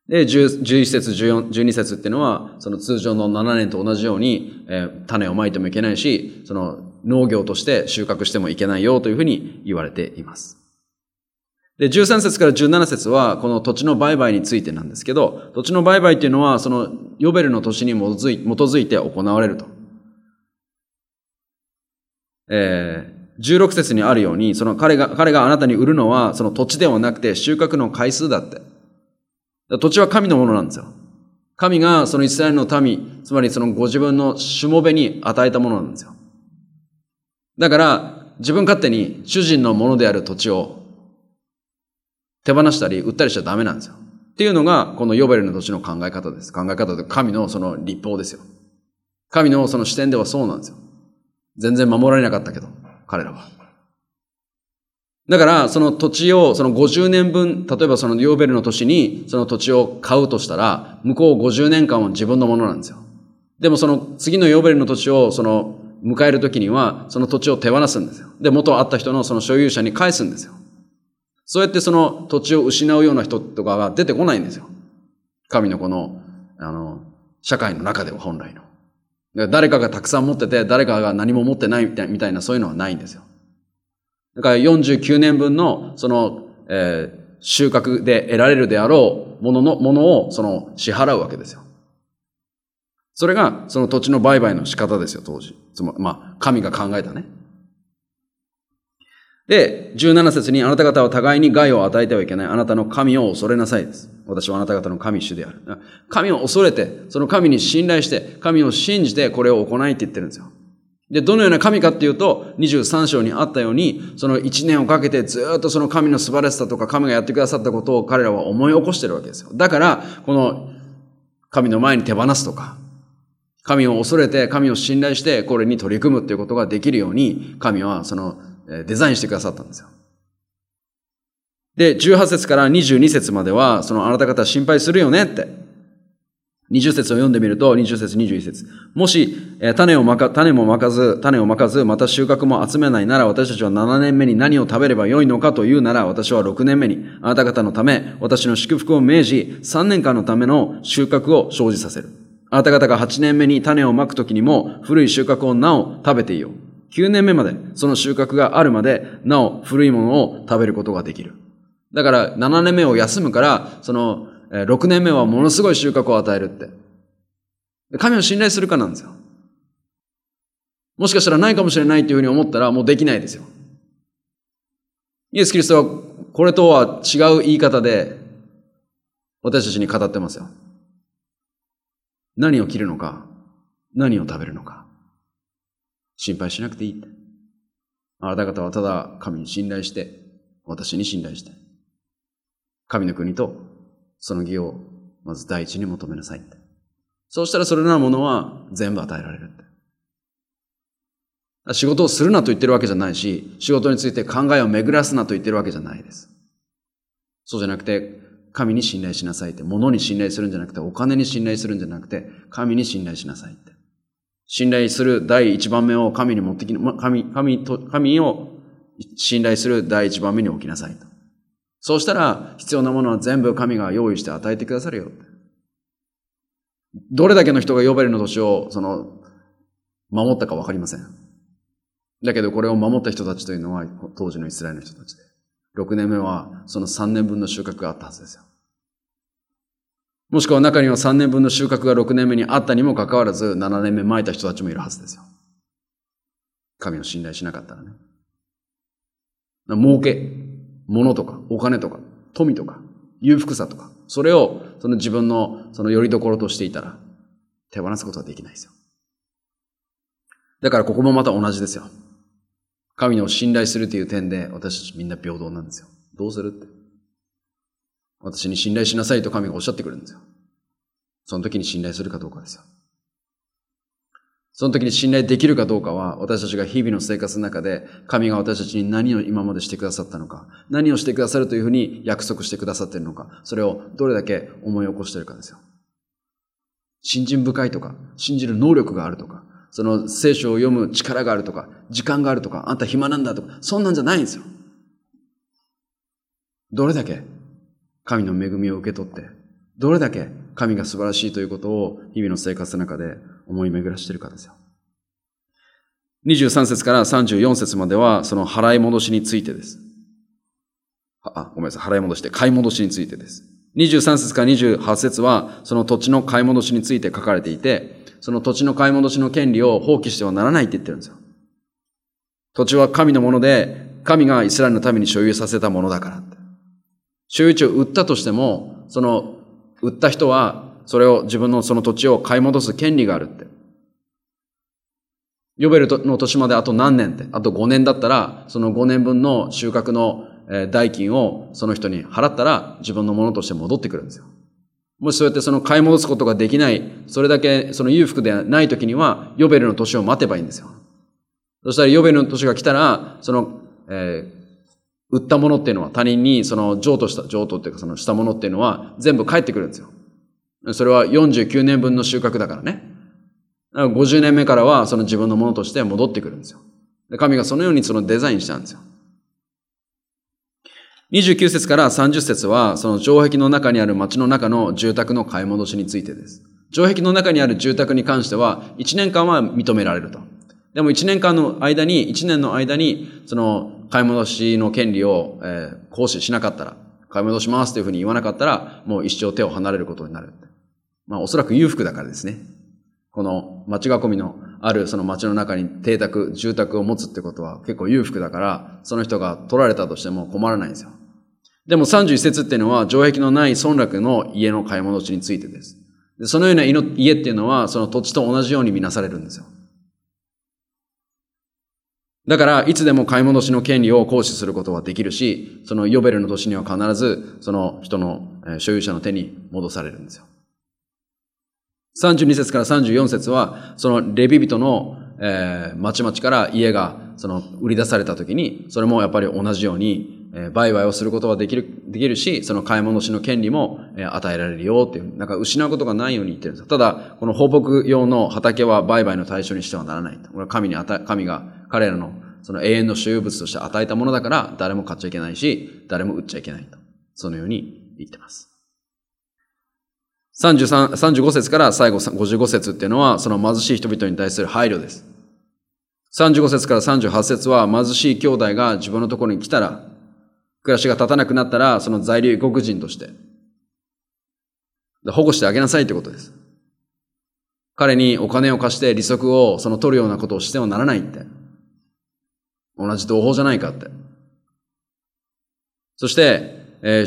で、11節、12節っていうのは、その通常の7年と同じように、種をまいてもいけないし、その農業として収穫してもいけないよというふうに言われています。で、13節から17節は、この土地の売買についてなんですけど、土地の売買っていうのは、そのヨベルの年に基づいて行われると。16節にあるように、その彼があなたに売るのは、その土地ではなくて収穫の回数だって。土地は神のものなんですよ。神がそのイスラエルの民、つまりそのご自分のしもべに与えたものなんですよ。だから、自分勝手に主人のものである土地を手放したり売ったりしちゃダメなんですよ。っていうのが、このヨベルの土地の考え方です。考え方で神のその立法ですよ。神のその視点ではそうなんですよ。全然守られなかったけど、彼らは。だから、その土地を、その50年分、例えばそのヨーベルの年に、その土地を買うとしたら、向こう50年間は自分のものなんですよ。でもその次のヨーベルの土地を、迎えるときには、その土地を手放すんですよ。で、元あった人のその所有者に返すんですよ。そうやってその土地を失うような人とかが出てこないんですよ。神のこの、社会の中では本来の。誰かがたくさん持ってて、誰かが何も持ってないみたいなそういうのはないんですよ。だから49年分のその、収穫で得られるであろうものを支払うわけですよ。それがその土地の売買の仕方ですよ、当時。神が考えたね。で、17節にあなた方は互いに害を与えてはいけない。あなたの神を恐れなさいです。私はあなた方の神主である。神を恐れて、その神に信頼して、神を信じてこれを行いって言ってるんですよ。で、どのような神かっていうと、23章にあったように、その1年をかけてずっとその神の素晴らしさとか神がやってくださったことを彼らは思い起こしてるわけですよ。だから、この神の前に手放すとか、神を恐れて、神を信頼して、これに取り組むっていうことができるように、神はそのデザインしてくださったんですよ。で、18節から22節までは、あなた方心配するよねって。20節を読んでみると、20節、21節。もし、種をまかず、また収穫も集めないなら、私たちは7年目に何を食べればよいのかというなら、私は6年目に、あなた方のため、私の祝福を命じ、3年間のための収穫を生じさせる。あなた方が8年目に種をまくときにも、古い収穫をなお食べていよう。9年目まで、その収穫があるまで、なお古いものを食べることができる。だから、7年目を休むから、6年目はものすごい収穫を与えるって。神を信頼するかなんですよ。もしかしたらないかもしれないというふうに思ったらもうできないですよ。イエス・キリストはこれとは違う言い方で私たちに語ってますよ。何を着るのか、何を食べるのか、心配しなくていいって。あなた方はただ神に信頼して、私に信頼して、神の国とその義をまず第一に求めなさいって。そうしたらそれらのものは全部与えられるって。仕事をするなと言ってるわけじゃないし、仕事について考えを巡らすなと言ってるわけじゃないです。そうじゃなくて、神に信頼しなさいって。物に信頼するんじゃなくて、お金に信頼するんじゃなくて、神に信頼しなさいって。信頼する第一番目を神に持ってき、神を信頼する第一番目に置きなさいと。そうしたら、必要なものは全部神が用意して与えてくださるよって。どれだけの人がヨベルの年を守ったかわかりません。だけどこれを守った人たちというのは当時のイスラエルの人たちで、6年目はその3年分の収穫があったはずですよ。もしくは中には3年分の収穫が6年目にあったにもかかわらず7年目まいた人たちもいるはずですよ。神を信頼しなかったらね。儲け、物とかお金とか富とか裕福さとか、それを自分の拠り所としていたら手放すことはできないですよ。だからここもまた同じですよ。神を信頼するという点で私たちみんな平等なんですよ。どうするって。私に信頼しなさいと神がおっしゃってくるんですよ。その時に信頼するかどうかですよ。その時に信頼できるかどうかは、私たちが日々の生活の中で、神が私たちに何を今までしてくださったのか、何をしてくださるというふうに約束してくださっているのか、それをどれだけ思い起こしているかですよ。信心深いとか、信じる能力があるとか、その聖書を読む力があるとか、時間があるとか、あんた暇なんだとか、そんなんじゃないんですよ。どれだけ神の恵みを受け取って、 どれだけ神が素晴らしいということを日々の生活の中で思い巡らしているかですよ。23節から34節まではその払い戻しについてです。ごめんなさい。払い戻して、買い戻しについてです。23節から28節はその土地の買い戻しについて書かれていて、その土地の買い戻しの権利を放棄してはならないって言ってるんですよ。土地は神のもので、神がイスラエルの民に所有させたものだからって。所有地を売ったとしても、その売った人はそれを自分のその土地を買い戻す権利があるって。ヨベルの年まであと何年って、あと5年だったら、その5年分の収穫の代金をその人に払ったら自分のものとして戻ってくるんですよ。もしそうやってその買い戻すことができない、それだけその裕福でない時には、ヨベルの年を待てばいいんですよ。そしたらヨベルの年が来たら、その、売ったものっていうのは他人にその譲渡っていうかそのしたものっていうのは全部返ってくるんですよ。それは49年分の収穫だからね。50年目からはその自分のものとして戻ってくるんですよ。で、神がそのようにそのデザインしたんですよ。29節から30節はその城壁の中にある町の中の住宅の買い戻しについてです。城壁の中にある住宅に関しては1年間は認められると。でも1年の間にその買い戻しの権利を行使しなかったら、買い戻しますというふうに言わなかったら、もう一生手を離れることになる。まあおそらく裕福だからですね。この町囲みのあるその町の中に住宅を持つってことは結構裕福だから、その人が取られたとしても困らないんですよ。でも31節っていうのは城壁のない村落の家の買い戻しについてです。で、そのような家っていうのはその土地と同じように見なされるんですよ。だからいつでも買い戻しの権利を行使することはできるし、そのヨベルの年には必ずその人の所有者の手に戻されるんですよ。32節から34節はそのレビ人の町々から家がその売り出された時に、それもやっぱり同じように売買をすることはできるし、その買い戻しの権利も与えられるよっていう、なんか失うことがないように言ってるんです。ただこの放牧用の畑は売買の対象にしてはならない。これは神が彼らのその永遠の所有物として与えたものだから、誰も買っちゃいけないし、誰も売っちゃいけないと、そのように言ってます。35節から最後55節っていうのはその貧しい人々に対する配慮です。35節から38節は貧しい兄弟が自分のところに来たら、暮らしが立たなくなったら、その在留異国人として保護してあげなさいってことです。彼にお金を貸して利息をその取るようなことをしてはならないって。同じ同胞じゃないかって。そして、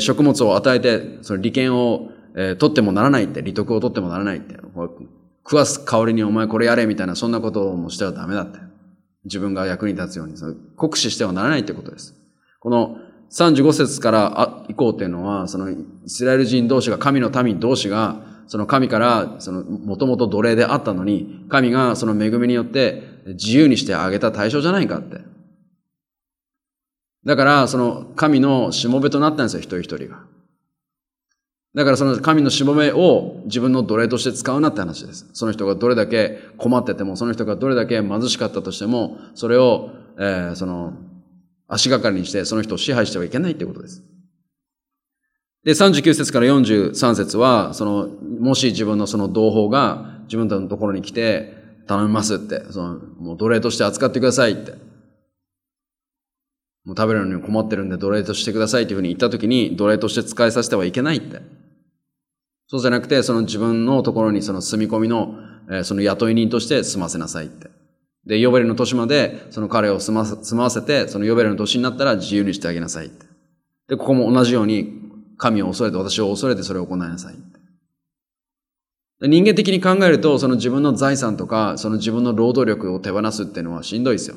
食物を与えてその利権を取ってもならないって、利得を取ってもならないって、食わす代わりにお前これやれみたいな、そんなこともしてはダメだって。自分が役に立つように酷使してはならないってことです。この35節から以降っていうのは、そのイスラエル人同士が、神の民同士が、その神からそのもともと奴隷であったのに、神がその恵みによって自由にしてあげた対象じゃないかって。だからその神のしもべとなったんですよ、一人一人が。だからその神のしもべを自分の奴隷として使うなって話です。その人がどれだけ困ってても、その人がどれだけ貧しかったとしても、それを、その足がかりにしてその人を支配してはいけないってことです。で、39節から43節は、もし自分のその同胞が自分たちのところに来て、頼みますって、もう奴隷として扱ってくださいって。もう食べるのに困ってるんで奴隷としてくださいっていうふうに言ったときに、奴隷として使いさせてはいけないって。そうじゃなくて、その自分のところにその住み込みの、その雇い人として住ませなさいって。で、ヨベルの年までその彼を住まわせて、そのヨベルの年になったら自由にしてあげなさいって。で、ここも同じように、神を恐れて、私を恐れてそれを行いなさいって。人間的に考えると、その自分の財産とか、その自分の労働力を手放すっていうのはしんどいですよ。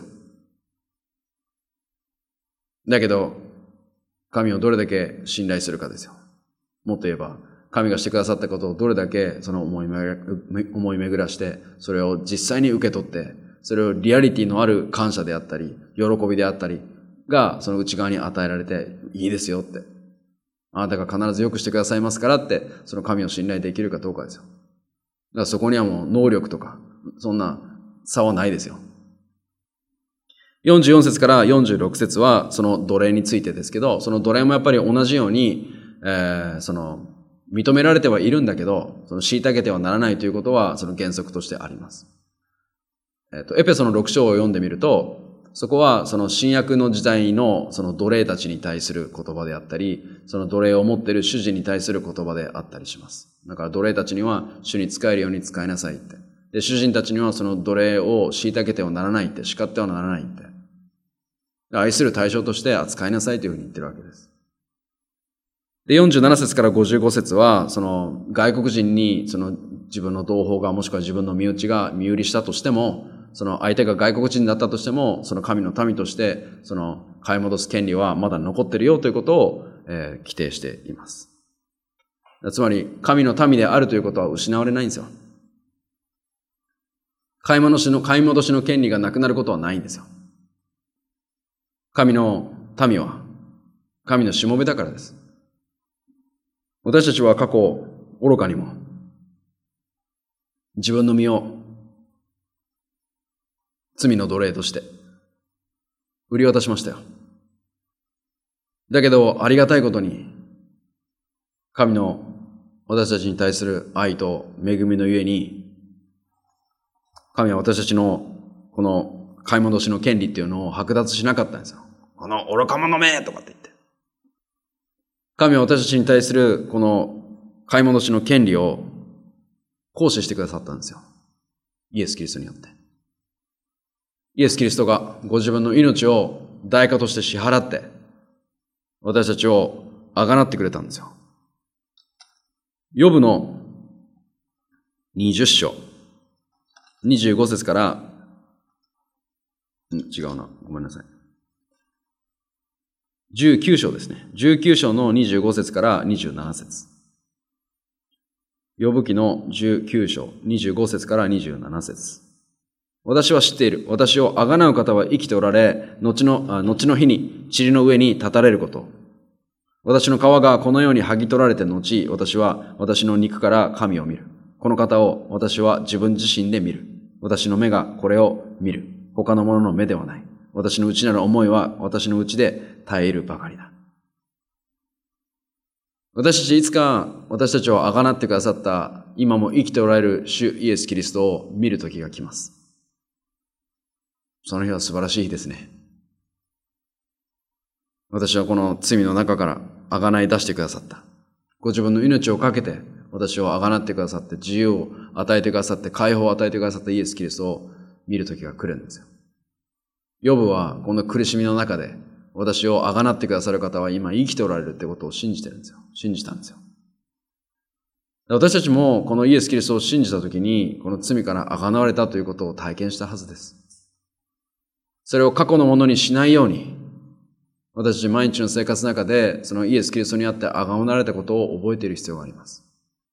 だけど、神をどれだけ信頼するかですよ。もっと言えば、神がしてくださったことをどれだけその思い巡らして、それを実際に受け取って、それをリアリティのある感謝であったり、喜びであったりがその内側に与えられて、いいですよって。あなたが必ず良くしてくださいますからって、その神を信頼できるかどうかですよ。だからそこにはもう能力とか、そんな差はないですよ。44節から46節はその奴隷についてですけど、その奴隷もやっぱり同じように、 認められてはいるんだけど、その虐げてはならないということは、その原則としてあります。エペソの6章を読んでみると、そこはその新約の時代のその奴隷たちに対する言葉であったり、その奴隷を持っている主人に対する言葉であったりします。だから奴隷たちには主に仕えるように仕えなさいって。で、主人たちにはその奴隷を虐げてはならないって、叱ってはならないって。愛する対象として扱いなさいというふうに言ってるわけです。で、47節から55節は、その外国人にその自分の同胞がもしくは自分の身内が身売りしたとしても、その相手が外国人だったとしても、その神の民として、その買い戻す権利はまだ残ってるよということを、規定しています。つまり、神の民であるということは失われないんですよ。買い戻しの権利がなくなることはないんですよ。神の民は、神のしもべだからです。私たちは過去、愚かにも、自分の身を罪の奴隷として売り渡しましたよ。だけど、ありがたいことに、神の私たちに対する愛と恵みのゆえに、神は私たちのこの買い戻しの権利っていうのを剥奪しなかったんですよ。この愚か者めとかって言って。神は私たちに対するこの買い戻しの権利を行使してくださったんですよ。イエス・キリストによって。イエス・キリストがご自分の命を代価として支払って、私たちをあがなってくれたんですよ。ヨブの20章、25節から、違うな、ごめんなさい。19章ですね。19章の25節から27節。ヨブ記の19章、25節から27節。私は知っている。私をあがなう方は生きておられ、後の日に塵の上に立たれること。私の皮がこのように剥ぎ取られて後、私は私の肉から神を見る。この方を私は自分自身で見る。私の目がこれを見る。他の者の目ではない。私の内なる思いは私の内で耐えるばかりだ。私たちいつか私たちをあがなってくださった今も生きておられる主イエス・キリストを見る時が来ます。その日は素晴らしい日ですね。私はこの罪の中からあがない出してくださった。ご自分の命をかけて私をあがなってくださって自由を与えてくださって解放を与えてくださったイエス・キリストを見る時が来るんですよ。ヨブはこの苦しみの中で私をあがなってくださる方は今生きておられるってことを信じてるんですよ。信じたんですよ。私たちもこのイエス・キリストを信じたときにこの罪からあがなわれたということを体験したはずです。それを過去のものにしないように私たち毎日の生活の中でそのイエス・キリストにあってあがなわれたことを覚えている必要があります。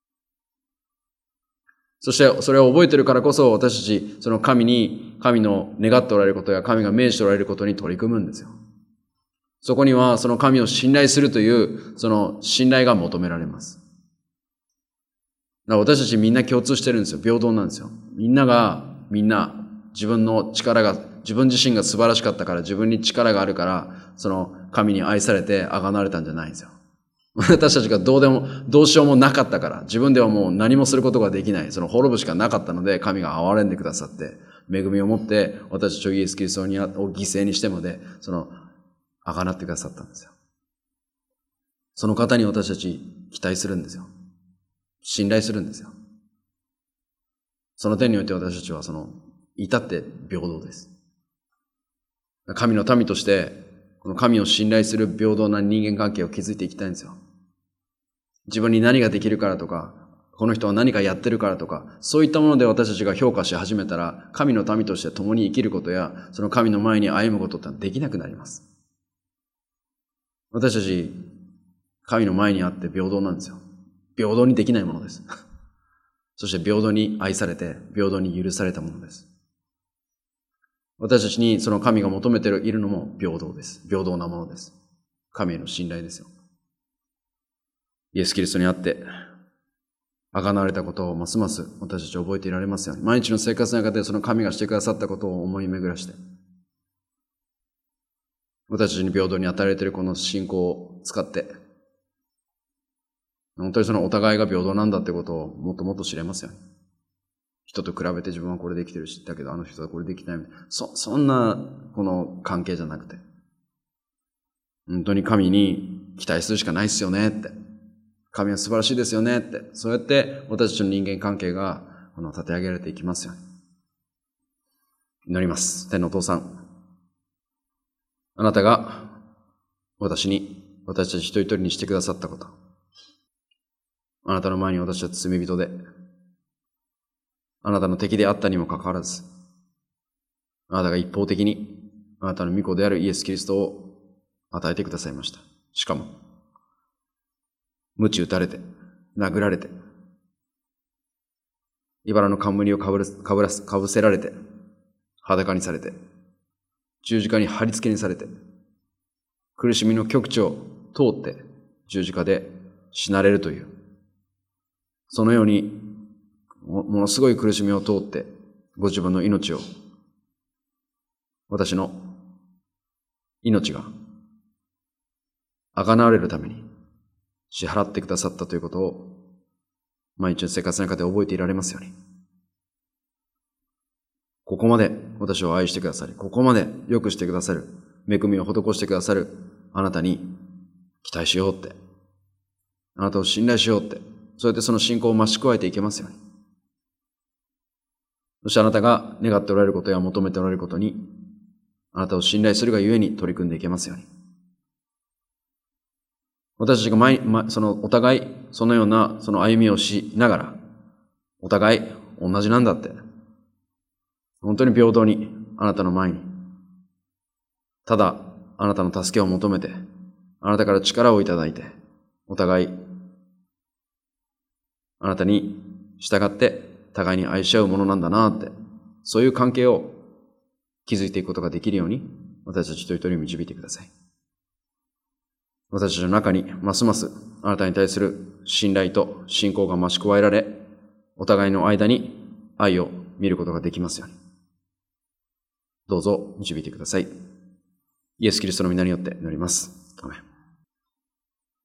そしてそれを覚えているからこそ私たちその神の願っておられることや神が命じておられることに取り組むんですよ。そこにはその神を信頼するというその信頼が求められます。だから私たちみんな共通してるんですよ。平等なんですよ。みんな自分自身が素晴らしかったから自分に力があるからその神に愛されてあがなわれたんじゃないんですよ。私たちがどうしようもなかったから自分ではもう何もすることができないその滅ぶしかなかったので神が憐れんでくださって恵みを持って私たちをイエス・キリストを犠牲にしてまでそのあがなってくださったんですよ。その方に私たち期待するんですよ。信頼するんですよ。その点において私たちは至って平等です。神の民としてこの神を信頼する平等な人間関係を築いていきたいんですよ。自分に何ができるからとか、この人は何かやってるからとか、そういったもので私たちが評価し始めたら、神の民として共に生きることや、その神の前に歩むことってのはできなくなります。私たち、神の前にあって平等なんですよ。平等にできないものです。そして平等に愛されて、平等に許されたものです。私たちにその神が求めているのも平等です。平等なものです。神への信頼ですよ。イエス・キリストにあって、あがなわれたことをますます私たち覚えていられますように、毎日の生活の中でその神がしてくださったことを思い巡らして、私たちに平等に与えられているこの信仰を使って、 本当にそのお互いが平等なんだってことをもっともっと知れますよね。人と比べて自分はこれできてるし、だけどあの人はこれできない。そんな、この関係じゃなくて、本当に神に期待するしかないっすよねって。神は素晴らしいですよねって。そうやって私たちの人間関係が立て上げられていきますよね。祈ります。天のお父さん。あなたが私たち一人一人にしてくださったこと。あなたの前に私は罪人で、あなたの敵であったにもかかわらず、あなたが一方的にあなたの御子であるイエス・キリストを与えてくださいました。しかも、鞭打たれて、殴られて、茨の冠をかぶせられて、裸にされて、十字架に貼り付けにされて、苦しみの極地を通って十字架で死なれるという、そのようにものすごい苦しみを通ってご自分の命を、私の命が贖われるために支払ってくださったということを毎日の生活の中で覚えていられますように。ここまで私を愛してくださり、ここまで良くしてくださる、恵みを施してくださるあなたに期待しようって、あなたを信頼しようって、そうやってその信仰を増し加えていけますように。そしてあなたが願っておられることや求めておられることに、あなたを信頼するがゆえに取り組んでいけますように。私たちがお互いそのようなその歩みをしながら、お互い同じなんだって、本当に平等にあなたの前に、ただあなたの助けを求めて、あなたから力をいただいて、お互いあなたに従って互いに愛し合うものなんだなって、そういう関係を築いていくことができるように、私たち一人一人を導いてください。私たちの中にますますあなたに対する信頼と信仰が増し加えられ、お互いの間に愛を見ることができますように。どうぞ導いてください。イエス・キリストの皆によって祈ります。アメン。